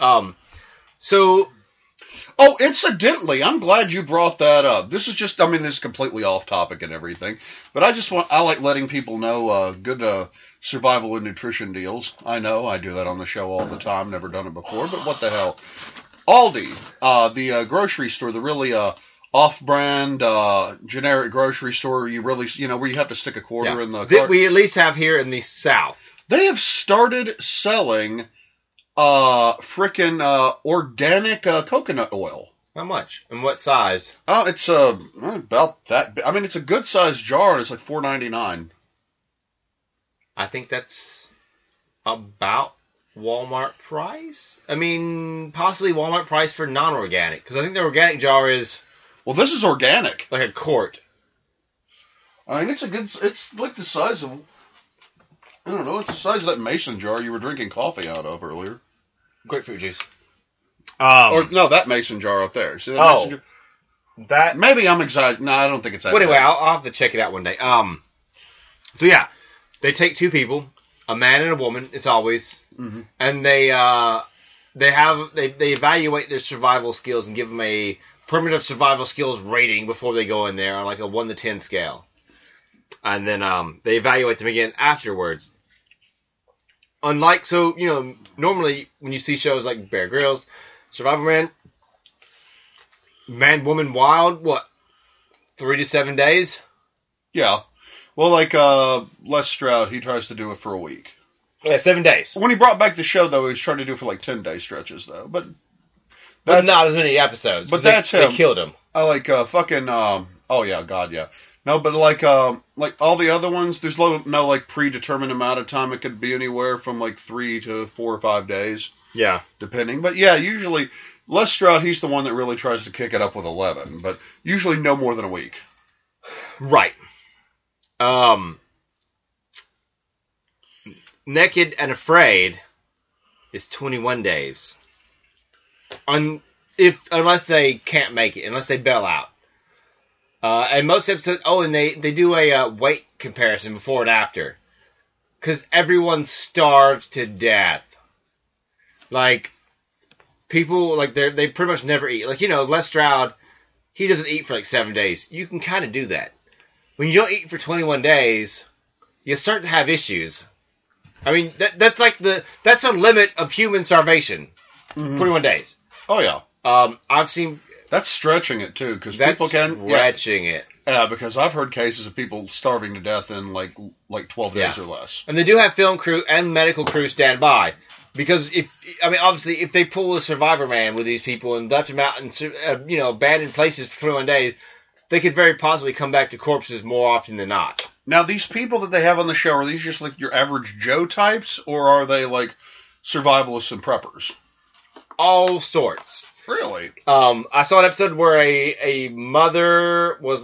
Oh, incidentally, I'm glad you brought that up. This is this is completely off topic and everything, but I like letting people know good survival and nutrition deals. I know I do that on the show all the time. Never done it before, but what the hell? Aldi, the grocery store, the really off-brand generic grocery store. You really where you have to stick a quarter in the cart. That we at least have here in the South. They have started selling organic coconut oil. How much? And what size? It's about that. It's a good sized jar, and it's like $4.99. I think that's about Walmart price. Possibly Walmart price for non-organic, because I think the organic jar is. Well, this is organic. Like a quart. It's like the size of. I don't know. It's the size of that mason jar you were drinking coffee out of earlier. Grapefruit juice. That mason jar up there. See that mason jar? That maybe I'm exaggerating. No, I don't think it's that. Well, anyway, I'll have to check it out one day. So yeah, they take two people, a man and a woman. It's always, and they evaluate their survival skills and give them a primitive survival skills rating before they go in there on like a 1 to 10 scale, and then they evaluate them again afterwards. Normally when you see shows like Bear Grylls, Survivor Man, Woman, Wild, 3 to 7 days? Yeah. Well, Les Stroud, he tries to do it for a week. Yeah, 7 days. When he brought back the show, though, he was trying to do it for 10-day stretches, though. But not as many episodes. But that's him. They killed him. I oh yeah, God, yeah. No, but like all the other ones, there's no predetermined amount of time. It could be anywhere from 3 to 4 or 5 days. Yeah. Depending. But yeah, usually Les Stroud, he's the one that really tries to kick it up with 11, but usually no more than a week. Right. Naked and Afraid is 21 days. Unless they can't make it, unless they bail out. And most episodes, and they do a weight comparison before and after. Because everyone starves to death. People, they pretty much never eat. Les Stroud, he doesn't eat for 7 days. You can kind of do that. When you don't eat for 21 days, you start to have issues. That's that's a limit of human starvation. 21 days. Oh, yeah. I've seen... That's stretching it, too, because people can... stretching it. Yeah, because I've heard cases of people starving to death in, 12 days or less. And they do have film crew and medical crew stand by. Because, obviously, if they pull a Survivor Man with these people and left them out in, abandoned places for 21 days, they could very possibly come back to corpses more often than not. Now, these people that they have on the show, are these just your average Joe types, or are they, survivalists and preppers? All sorts. Really? I saw an episode where a mother was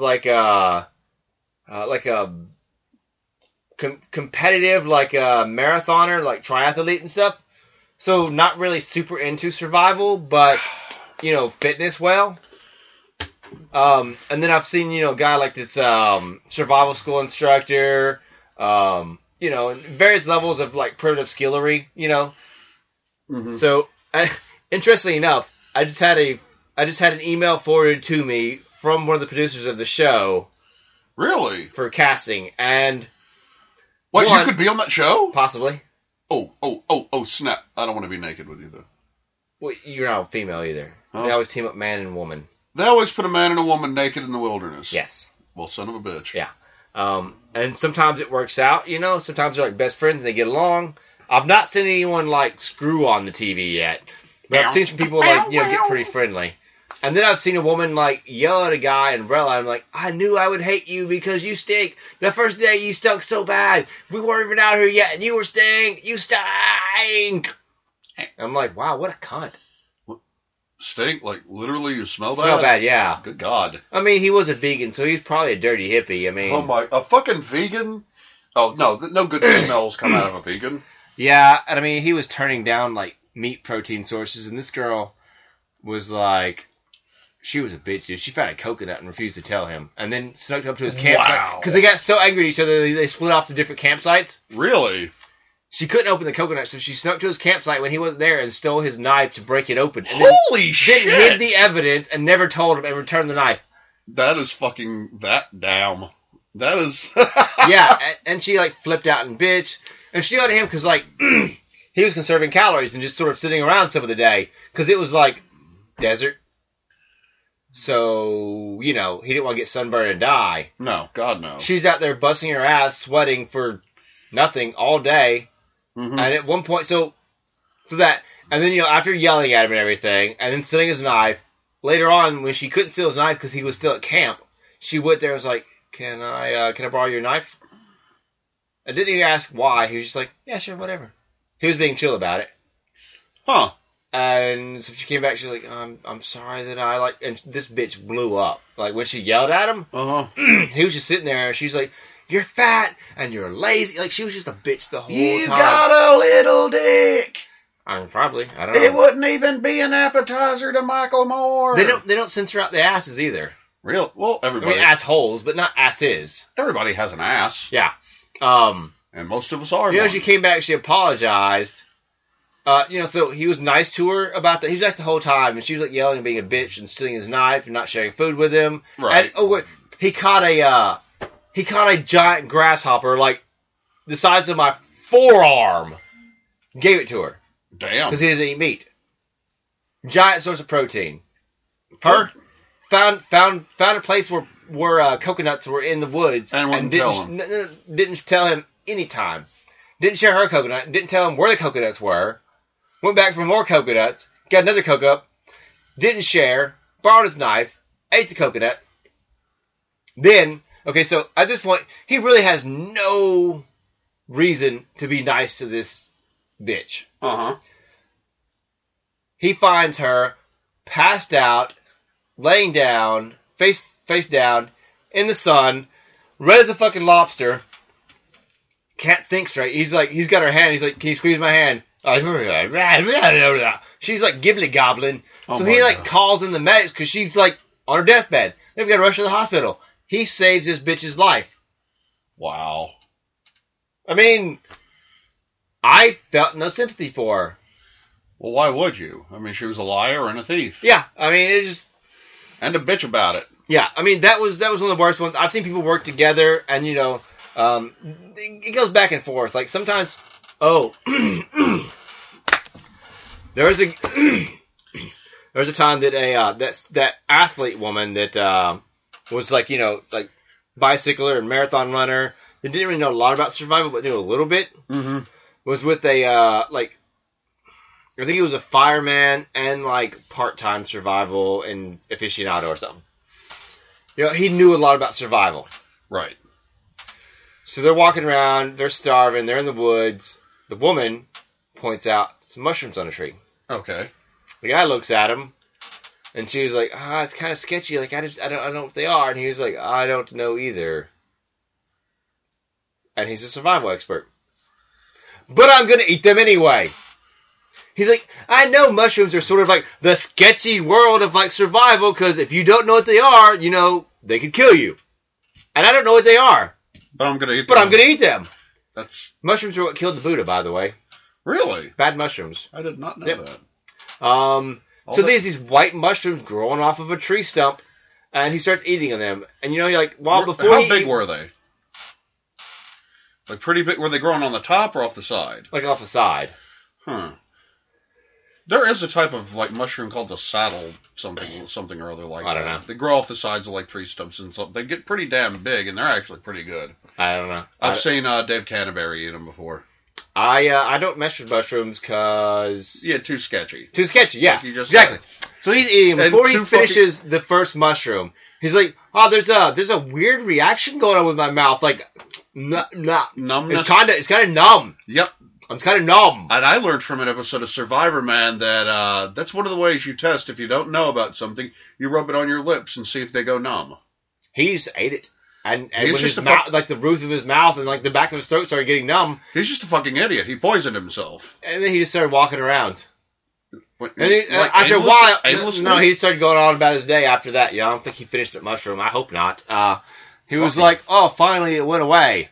competitive, a marathoner, triathlete and stuff. So not really super into survival, but, fitness well. And then I've seen, a guy like this, survival school instructor, various levels of, primitive skillery, Mm-hmm. So, interestingly enough, I just had an email forwarded to me from one of the producers of the show Really? for casting, and What, one, you could be on that show? possibly. Oh, snap. I don't want to be naked with you, though. Well, you're not a female either. Huh? They always team up man and woman. They always put a man and a woman naked in the wilderness. Yes. Well, son of a bitch. Yeah. And sometimes it works out, you know. Sometimes they're like best friends and they get along. I've not seen anyone like screw on the TV yet, but I've seen some people like get pretty friendly. And then I've seen a woman like yell at a guy and Umbrella. I'm like, I knew I would hate you because you stink. The first day you stunk so bad. We weren't even out here yet, and you were stink. You stink. I'm like, wow, what a cunt. Stink? Like, literally you smell bad? Smell bad, yeah. Good God. I mean, he was a vegan, so he's probably a dirty hippie. I mean, a fucking vegan? Oh, no good smells come out of a vegan. Yeah, and I mean, he was turning down, like, meat protein sources, and this girl was like, she was a bitch, dude. She found a coconut and refused to tell him, and then snuck up to his campsite. Because they got so angry at each other, they split off to different campsites. Really? She couldn't open the coconut, so she snuck to his campsite when he wasn't there and stole his knife to break it open. And Holy shit! Then hid the evidence and never told him and returned the knife. That is fucking... Damn. That is... Yeah, and she, like, flipped out and bitch. And she yelled at him because, like, he was conserving calories and just sort of sitting around some of the day. Because it was, like, desert. So, you know, he didn't want to get sunburned and die. No, God no. She's out there busting her ass, sweating for nothing all day. Mm-hmm. And at one point, so that, and then, you know, after yelling at him and everything, and then stealing his knife, later on, when she couldn't steal his knife because he was still at camp, she went there and was like, can I borrow your knife? I didn't even ask why. He was just like, yeah, sure, whatever. He was being chill about it. Huh. And so she came back, she was like, I'm sorry that I like, and this bitch blew up. Like, when she yelled at him, he was just sitting there, and she's like, you're fat, and you're lazy. Like, she was just a bitch the whole time. You got a little dick. I mean, probably. I don't know. It wouldn't even be an appetizer to Michael Moore. They don't censor out the asses either. Real? Well, everybody. I mean, assholes, but not asses. Everybody has an ass. Yeah. And most of us are. You know, she came back, she apologized. You know, so he was nice to her about that. He was nice the whole time, and she was like yelling and being a bitch and stealing his knife and not sharing food with him. Right. And, wait, he caught a giant grasshopper, like the size of my forearm. Gave it to her. Damn. Because he doesn't eat meat. Giant source of protein. Her found a place where coconuts were in the woods and didn't tell him any time. Didn't share her coconut. Didn't tell him where the coconuts were. Went back for more coconuts. Got another coconut. Didn't share. Borrowed his knife. Ate the coconut. Then, okay, so at this point, he really has no reason to be nice to this bitch. Uh-huh. He finds her passed out, laying down, face down, in the sun, red as a fucking lobster. Can't think straight. He's got her hand. He's like, can you squeeze my hand? She's like gibbly gobbling. So he like calls in the medics because she's like on her deathbed. They've got to rush her to the hospital. He saves this bitch's life. Wow. I mean, I felt no sympathy for her. Well, why would you? I mean, she was a liar and a thief. Yeah, I mean, it just... And a bitch about it. Yeah, I mean, that was one of the worst ones. I've seen people work together, and, you know, it goes back and forth. Like, sometimes... Oh. There was a time that that athlete woman that was, like, you know, like, bicycler and marathon runner that didn't really know a lot about survival, but knew a little bit, was with a, like... I think he was a fireman and, like, part-time survival and aficionado or something. You know, he knew a lot about survival. Right. So they're walking around, they're starving, they're in the woods. The woman points out some mushrooms on a tree. Okay. The guy looks at him, and she was like, it's kind of sketchy. Like, I don't know what they are. And he was like, I don't know either. And he's a survival expert. But I'm going to eat them anyway. He's like, I know mushrooms are sort of like the sketchy world of like survival, because if you don't know what they are, you know, they could kill you. And I don't know what they are. But I'm going to eat them. But I'm going to eat them. That's... Mushrooms are what killed the Buddha, by the way. Really? Bad mushrooms. I did not know that. So there's these white mushrooms growing off of a tree stump, and he starts eating them. And you're like, how big were they? Like pretty big? Were they growing on the top or off the side? Like off the side. There is a type of like mushroom called the saddle something or other like that. I don't know. They grow off the sides of like tree stumps and stuff. They get pretty damn big, and they're actually pretty good. I don't know. I've seen Dave Canterbury eat them before. I don't mess with mushrooms because... Yeah, too sketchy. Too sketchy, yeah. Like Exactly. So he's eating them. Before he finishes the first mushroom, he's like, oh, there's a weird reaction going on with my mouth. Like, numbness. It's kind of numb. Yep. I'm kind of numb. And I learned from an episode of Survivor Man that that's one of the ways you test. If you don't know about something, you rub it on your lips and see if they go numb. He just ate it. And when his mouth, like the roof of his mouth and like the back of his throat started getting numb. He's just a fucking idiot. He poisoned himself. And then he just started walking around. After a while, no, he started going on about his day after that. I don't think he finished that mushroom. I hope not. He was like, oh, finally it went away.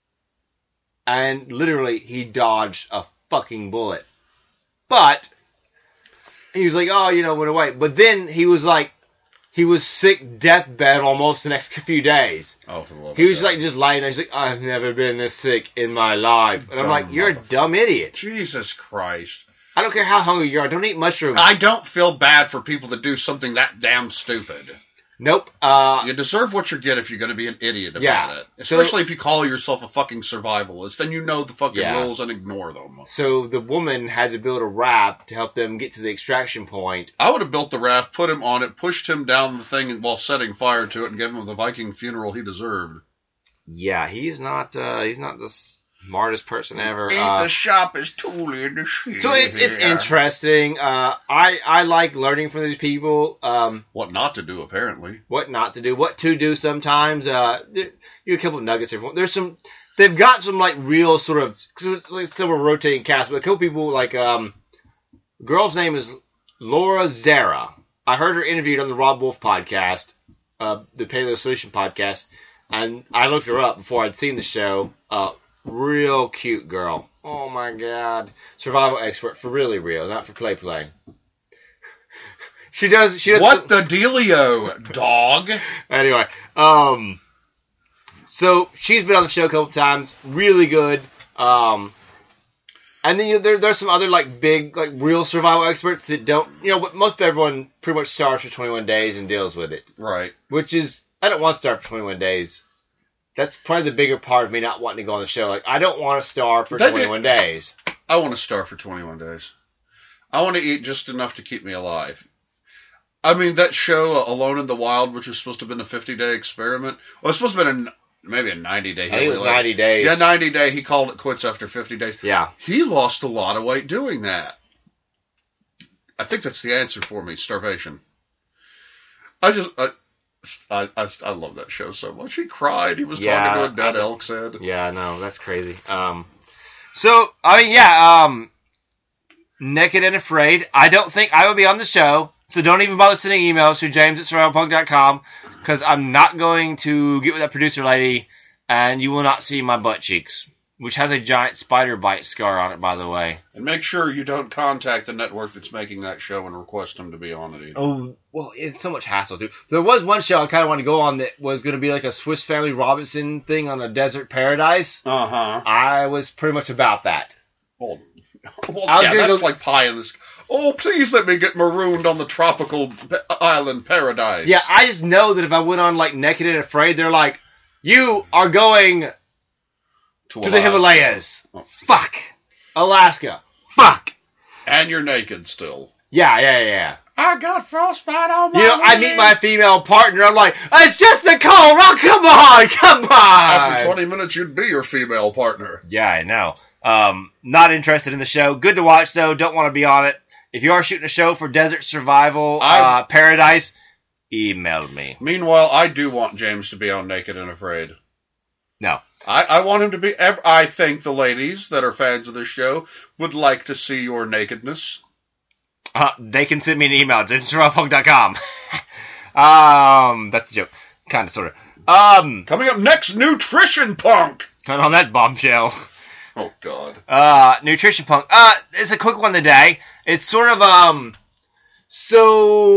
And literally, he dodged a fucking bullet. But, he was like, oh, it went away. But then, he was like, he was sick, deathbed almost the next few days. Oh, for the love of God. He was like, just lying there. He's like, I've never been this sick in my life. And I'm like, you're a dumb idiot. Jesus Christ. I don't care how hungry you are. Don't eat mushrooms. I don't feel bad for people that do something that damn stupid. Nope. You deserve what you get if you're going to be an idiot about it. Especially if you call yourself a fucking survivalist, then you know the fucking rules and ignore them. So the woman had to build a raft to help them get to the extraction point. I would have built the raft, put him on it, pushed him down the thing while setting fire to it, and given him the Viking funeral he deserved. Yeah, he's not the smartest person ever. The sharpest tool in the shed. So it's interesting. I like learning from these people. What not to do, apparently. What not to do. What to do sometimes. You a couple of nuggets here. They've got some like real sort of, like some rotating cast, but a couple people like, girl's name is Laura Zara. I heard her interviewed on the Rob Wolf podcast, the Paleo Solution podcast, and I looked her up before I'd seen the show. Real cute girl. Oh my God. Survival expert for really real, not for play. She does. What the dealio, dog? Anyway, so she's been on the show a couple times. Really good. And then there's some other like big, like real survival experts that don't, most everyone pretty much starves for 21 days and deals with it. Right. Which is, I don't want to starve for 21 days. That's probably the bigger part of me not wanting to go on the show. Like, I don't want to starve for 21 days. I want to starve for 21 days. I want to eat just enough to keep me alive. I mean, that show, Alone in the Wild, which was supposed to have been a 50-day experiment. Well, it's supposed to have been maybe a 90-day. I think it was 90 days. Yeah, 90-day. He called it quits after 50 days. Yeah. He lost a lot of weight doing that. I think that's the answer for me, starvation. I love that show so much. He cried. He was talking to a dead elk's head. Yeah, no, that's crazy. Naked and Afraid. I don't think I will be on the show, so don't even bother sending emails to james@survivalpunk.com, because I'm not going to get with that producer lady, and you will not see my butt cheeks, which has a giant spider bite scar on it, by the way. And make sure you don't contact the network that's making that show and request them to be on it either. Oh, well, it's so much hassle, dude. There was one show I kind of wanted to go on that was going to be like a Swiss Family Robinson thing on a desert paradise. Uh-huh. I was pretty much about that. Well, that's like pie in the sky. Oh, please let me get marooned on the tropical island paradise. Yeah, I just know that if I went on like Naked and Afraid, they're like, you are going to the Himalayas. Oh. Fuck. Alaska. Fuck. And you're naked still. Yeah. I got frostbite on my I meet my female partner, I'm like, it's just a cold rock, come on! After 20 minutes, you'd be your female partner. Yeah, I know. Not interested in the show. Good to watch, though. Don't want to be on it. If you are shooting a show for Desert Survival Paradise, email me. Meanwhile, I do want James to be on Naked and Afraid. No. I want him to be... I think the ladies that are fans of this show would like to see your nakedness. They can send me an email, james@survivalpunk.com. That's a joke. Kind of, sort of. Coming up next, Nutrition Punk! Turn on that bombshell. Oh, God. Nutrition Punk. It's a quick one today. It's sort of, so,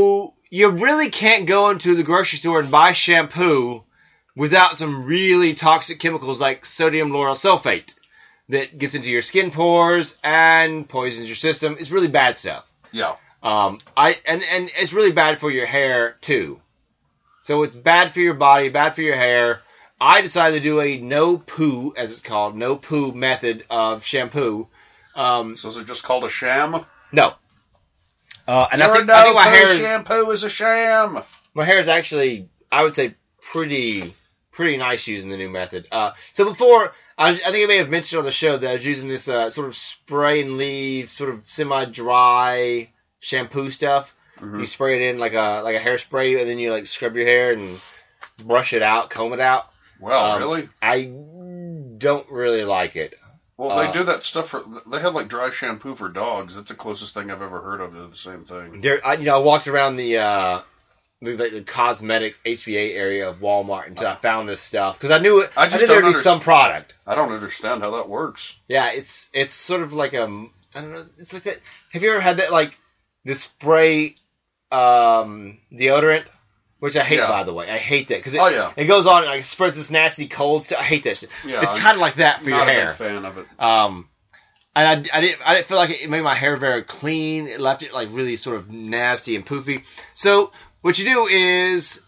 you really can't go into the grocery store and buy shampoo without some really toxic chemicals like sodium lauryl sulfate that gets into your skin pores and poisons your system. It's really bad stuff. Yeah. And it's really bad for your hair too. So it's bad for your body, bad for your hair. I decided to do a no poo, as it's called, no poo method of shampoo. So is it just called a sham? No. And I think my hair shampoo is a sham. My hair is actually, I would say, pretty nice using the new method. So before, I think I may have mentioned on the show that I was using this sort of spray and leave, sort of semi-dry shampoo stuff. Mm-hmm. You spray it in like a hairspray, and then you like scrub your hair and brush it out, comb it out. Wow, really? I don't really like it. Well, they do that stuff they have like dry shampoo for dogs. That's the closest thing I've ever heard of to the same thing. I walked around the cosmetics HVA area of Walmart until I found this stuff because I knew it. I knew there would be some product. I don't understand how that works. Yeah, it's sort of like I don't know. It's like that. Have you ever had that like the spray deodorant? Which I hate, by the way. I hate that because it goes on and like spreads this nasty cold. So I hate that shit. Yeah, it's kind of like that for your hair. Not a big fan of it. And I didn't feel like it made my hair very clean. It left it like really sort of nasty and poofy. So what you do is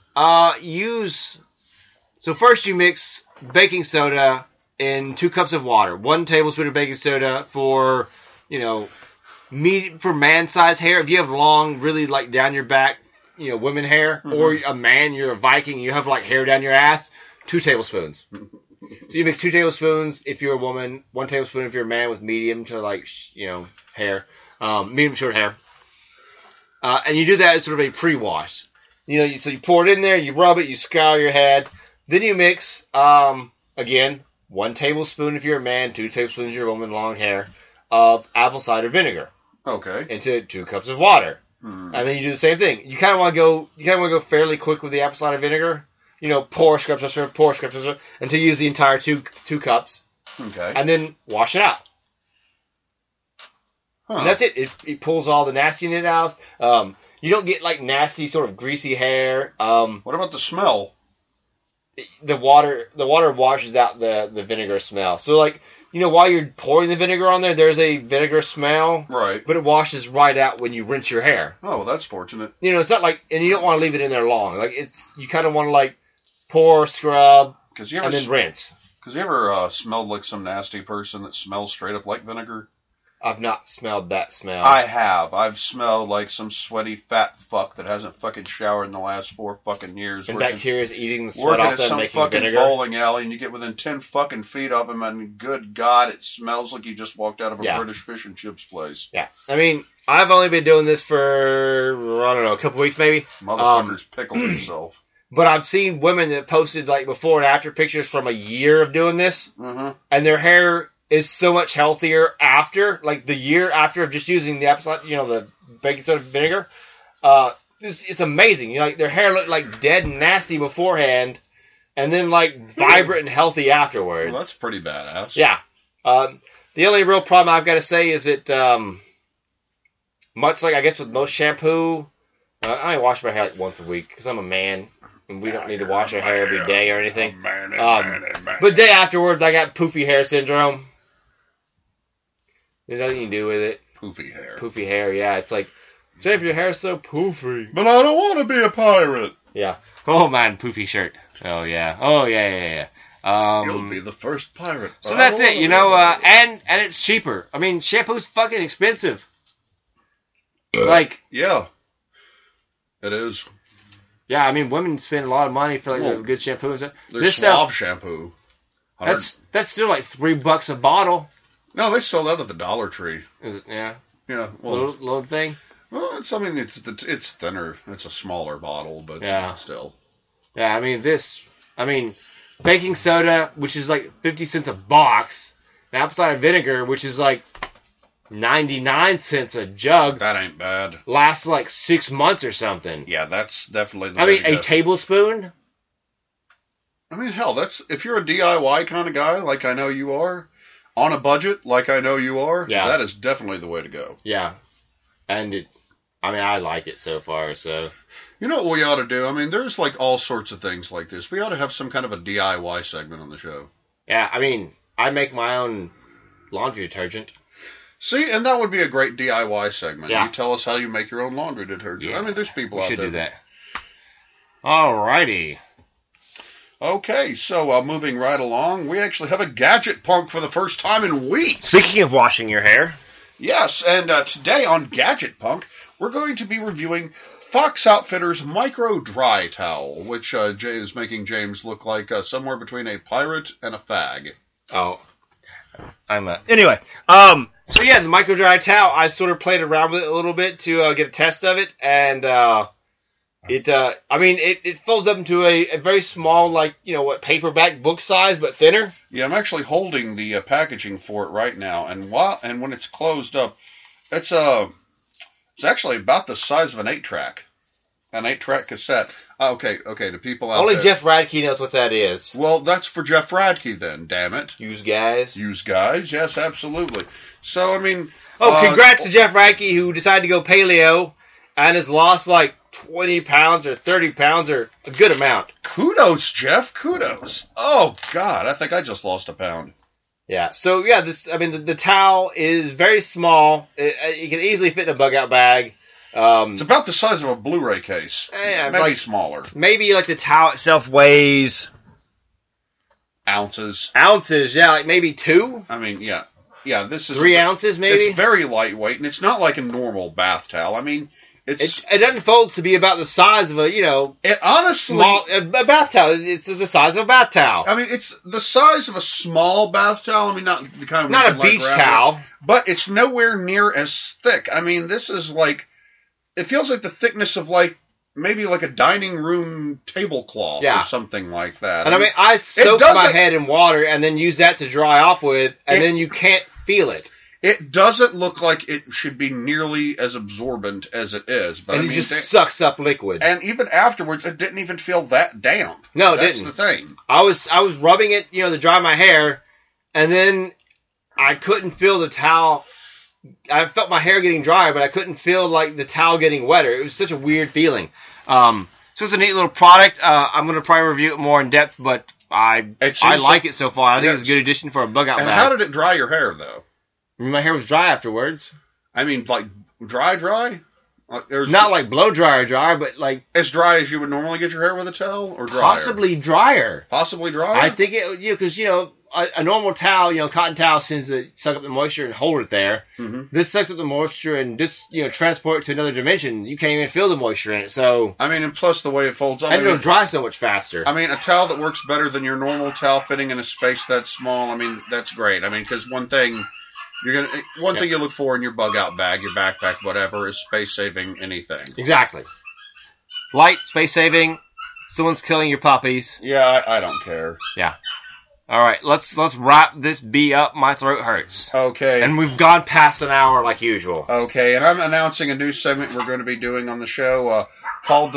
So first you mix baking soda in 2 cups of water. 1 tablespoon of baking soda for for man-sized hair. If you have long, really like down your back, women hair, mm-hmm. or a man, you're a Viking, you have like hair down your ass, 2 tablespoons. So you mix 2 tablespoons if you're a woman, 1 tablespoon if you're a man with medium to like, hair, medium short hair. And you do that as sort of a pre-wash. So you pour it in there, you rub it, you scour your head. Then you mix, again, 1 tablespoon if you're a man, 2 tablespoons if you're a woman, long hair, of apple cider vinegar. Okay. Into 2 cups of water. And then you do the same thing. You kind of want to go fairly quick with the apple cider vinegar. Pour, scrub, until you use the entire two cups. Okay. And then wash it out. Huh. And that's it. It pulls all the nastiness out. You don't get like nasty sort of greasy hair. What about the smell? The water washes out the vinegar smell. So like, while you're pouring the vinegar on there, there's a vinegar smell. Right. But it washes right out when you rinse your hair. Oh, well, that's fortunate. It's not like, and you don't want to leave it in there long. Like you kind of want to like pour, scrub, and then rinse. Because you ever smelled like some nasty person that smells straight up like vinegar? I've not smelled that smell. I have. I've smelled like some sweaty fat fuck that hasn't fucking showered in the last 4 fucking years. And bacteria's eating the sweat off them, making fucking vinegar. bowling alley, and you get within 10 fucking feet of him, and good God, it smells like you just walked out of a British fish and chips place. Yeah. I mean, I've only been doing this for, I don't know, a couple weeks maybe. Motherfucker's pickled himself. But I've seen women that posted like before and after pictures from a year of doing this, and their hair is so much healthier after, like the year after of just using the apple cider, the baking soda vinegar. It's amazing. Like their hair looked like dead and nasty beforehand, and then like vibrant and healthy afterwards. Well, that's pretty badass. Yeah. The only real problem I've got to say is that, much like I guess with most shampoo, I only wash my hair like once a week because I'm a man. And we don't need to wash our hair every day or anything. But day afterwards, I got poofy hair syndrome. There's nothing you can do with it. Poofy hair. Poofy hair, yeah. It's like, Jeff, your hair's so poofy. But I don't want to be a pirate. Yeah. Oh, man, poofy shirt. Oh, yeah. Oh, yeah. You'll be the first pirate. So that's it, and it's cheaper. I mean, shampoo's fucking expensive. Yeah. It is. Yeah, I mean, women spend a lot of money for like good shampoo and stuff. There's Suave shampoo. That's still like $3 a bottle. No, they sell that at the Dollar Tree. Is it? Yeah. Yeah. Well, little thing. Well, it's thinner. It's a smaller bottle, but still. Yeah, I mean, baking soda, which is like 50 cents a box. The apple cider vinegar, which is like 99 cents a jug. That ain't bad. Lasts like 6 months or something. Yeah, that's definitely the way to go. A tablespoon? I mean, hell, if you're a DIY kind of guy, like I know you are, on a budget, like I know you are, that is definitely the way to go. Yeah. And I mean, I like it so far, so. You know what we ought to do? I mean, there's like all sorts of things like this. We ought to have some kind of a DIY segment on the show. Yeah, I mean, I make my own laundry detergent. See, and that would be a great DIY segment. Yeah. You tell us how you make your own laundry detergent. Yeah. I mean, there's people out there. We should do that. Alrighty. Okay, so moving right along, we actually have a Gadget Punk for the first time in weeks. Speaking of washing your hair. Yes, and today on Gadget Punk, we're going to be reviewing Fox Outfitters Micro Dry Towel, which Jay is making James look like somewhere between a pirate and a fag. Oh. Anyway, so yeah, the Micro Dry Towel, I sort of played around with it a little bit to get a test of it, and it folds up into a very small, like, paperback book size, but thinner. Yeah, I'm actually holding the packaging for it right now, and when it's closed up, it's actually about the size of an 8-track. An 8-track cassette. Okay, the people out Only there. Jeff Radke knows what that is. Well, that's for Jeff Radke then, damn it. Use guys. Use guys, yes, absolutely. So, I mean... congrats to Jeff Radke, who decided to go paleo and has lost like 20 pounds or 30 pounds or a good amount. Kudos, Jeff, kudos. Oh, God, I think I just lost a pound. Yeah, so yeah, the towel is very small. It can easily fit in a bug out bag. It's about the size of a Blu-ray case. Yeah, maybe like, smaller. Maybe like the towel itself weighs ounces, yeah, like maybe 2. I mean, yeah. This is 3 ounces, maybe. It's very lightweight, and it's not like a normal bath towel. I mean, it doesn't fold to be about the size of It honestly, small a bath towel. It's the size of a bath towel. I mean, it's the size of a small bath towel. I mean, not the kind of not a beach towel, but it's nowhere near as thick. I mean, this is like. It feels like the thickness of maybe a dining room tablecloth or something like that. And I soak my head in water and then use that to dry off with, and then you can't feel it. It doesn't look like it should be nearly as absorbent as it is. But and it just sucks up liquid. And even afterwards, it didn't even feel that damp. No, it didn't. That's the thing. I was rubbing it, to dry my hair, and then I couldn't feel the towel. I felt my hair getting drier, but I couldn't feel the towel getting wetter. It was such a weird feeling. So it's a neat little product. I'm going to probably review it more in depth, but I like it so far. I think it's a good addition for a bug out bag. And how did it dry your hair, though? I mean, my hair was dry afterwards. I mean, dry? Not like blow dry, but as dry as you would normally get your hair with a towel, or drier? Possibly drier. Possibly drier? I think it, because, a normal towel, cotton towel tends to suck up the moisture and hold it there. Mm-hmm. This sucks up the moisture and just, transport it to another dimension. You can't even feel the moisture in it, so... I mean, and plus the way it folds up... And it'll dry so much faster. I mean, a towel that works better than your normal towel fitting in a space that small, I mean, that's great. I mean, because one thing you look for in your bug out bag, your backpack, whatever, is space saving anything. Exactly. Light, space saving, someone's killing your puppies. Yeah, I don't care. Yeah. All right, let's wrap this bee up. My throat hurts. Okay. And we've gone past an hour like usual. Okay, and I'm announcing a new segment we're going to be doing on the show called the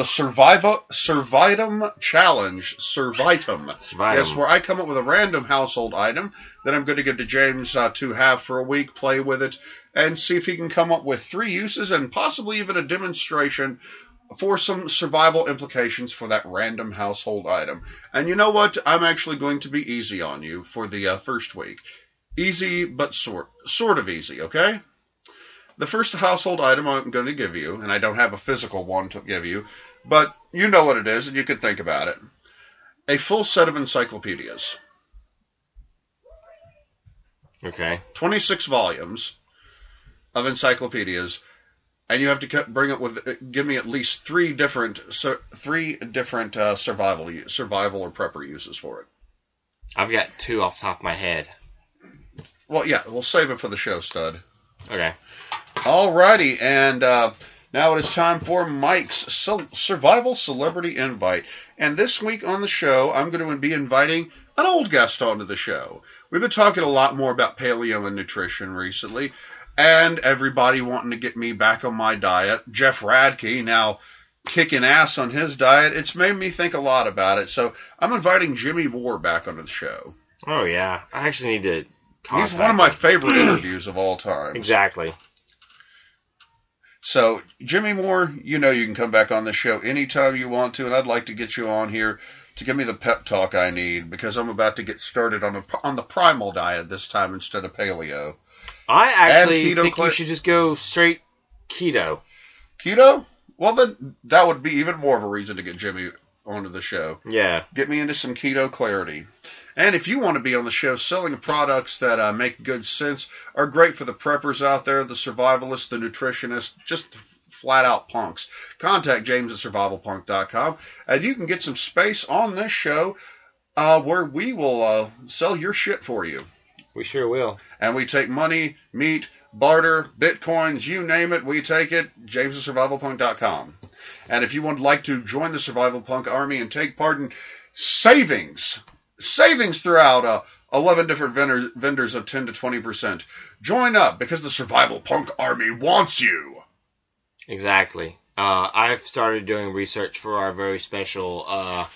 Servitum Challenge. Servitum. Yes, where I come up with a random household item that I'm going to give to James to have for a week, play with it, and see if he can come up with 3 uses and possibly even a demonstration for some survival implications for that random household item. And you know what? I'm actually going to be easy on you for the first week. Easy, but sort of easy, okay? The first household item I'm going to give you, and I don't have a physical one to give you, but you know what it is, and you can think about it. A full set of encyclopedias. Okay. 26 volumes of encyclopedias. And you have to give me at least 3 different survival or prepper uses for it. I've got 2 off the top of my head. Well, yeah, we'll save it for the show, stud. Okay. Alrighty, and now it is time for Mike's Survival Celebrity Invite. And this week on the show, I'm going to be inviting an old guest onto the show. We've been talking a lot more about paleo and nutrition recently. And everybody wanting to get me back on my diet. Jeff Radke now kicking ass on his diet. It's made me think a lot about it. So I'm inviting Jimmy Moore back onto the show. Oh, yeah. I actually need to contact him. He's one of my favorite interviews of all time. Exactly. So, Jimmy Moore, you know you can come back on the show anytime you want to, and I'd like to get you on here to give me the pep talk I need, because I'm about to get started on the primal diet this time instead of paleo. I actually think you should just go straight keto. Keto? Well, then that would be even more of a reason to get Jimmy onto the show. Yeah. Get me into some keto clarity. And if you want to be on the show selling products that make good sense, are great for the preppers out there, the survivalists, the nutritionists, just flat-out punks, contact James at survivalpunk.com, and you can get some space on this show where we will sell your shit for you. We sure will. And we take money, meat, barter, bitcoins, you name it, we take it, James at survivalpunk.com. And if you would like to join the Survival Punk Army and take part in savings throughout 11 different vendors of 10 to 20%. Join up because the Survival Punk Army wants you. Exactly. I've started doing research for our very special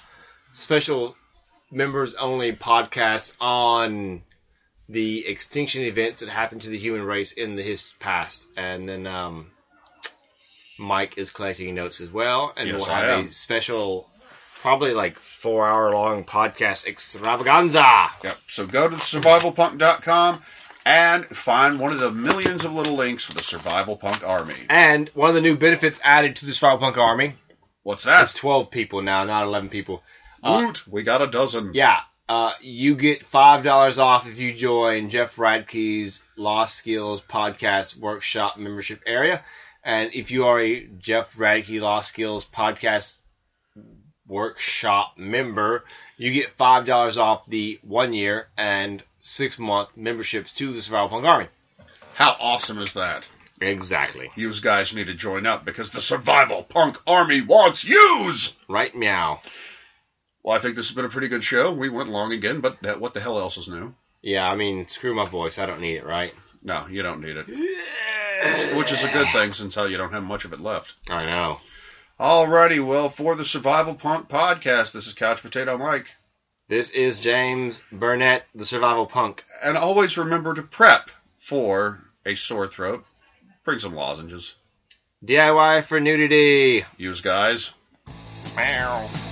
members only podcast on the extinction events that happened to the human race in the past. And then Mike is collecting notes as well. And we'll have a special, probably like 4-hour-long podcast extravaganza. Yep. So go to survivalpunk.com and find one of the millions of little links for the Survival Punk Army. And one of the new benefits added to the Survival Punk Army. What's that? It's 12 people now, not 11 people. Woot! We got a dozen. Yeah. You get $5 off if you join Jeff Radke's Lost Skills Podcast Workshop membership area. And if you are a Jeff Radke Lost Skills Podcast Workshop member, you get $5 off the 1 year and 6-month memberships to the Survival Punk Army. How awesome is that? Exactly. You guys need to join up because the Survival Punk Army wants yous! Right meow. Well, I think this has been a pretty good show. We went long again, but what the hell else is new? Yeah, I mean, screw my voice. I don't need it, right? No, you don't need it. Which is a good thing since you don't have much of it left. I know. Alrighty, well, for the Survival Punk Podcast, this is Couch Potato Mike. This is James Burnett, the Survival Punk. And always remember to prep for a sore throat. Bring some lozenges. DIY for nudity. Use guys. Meow.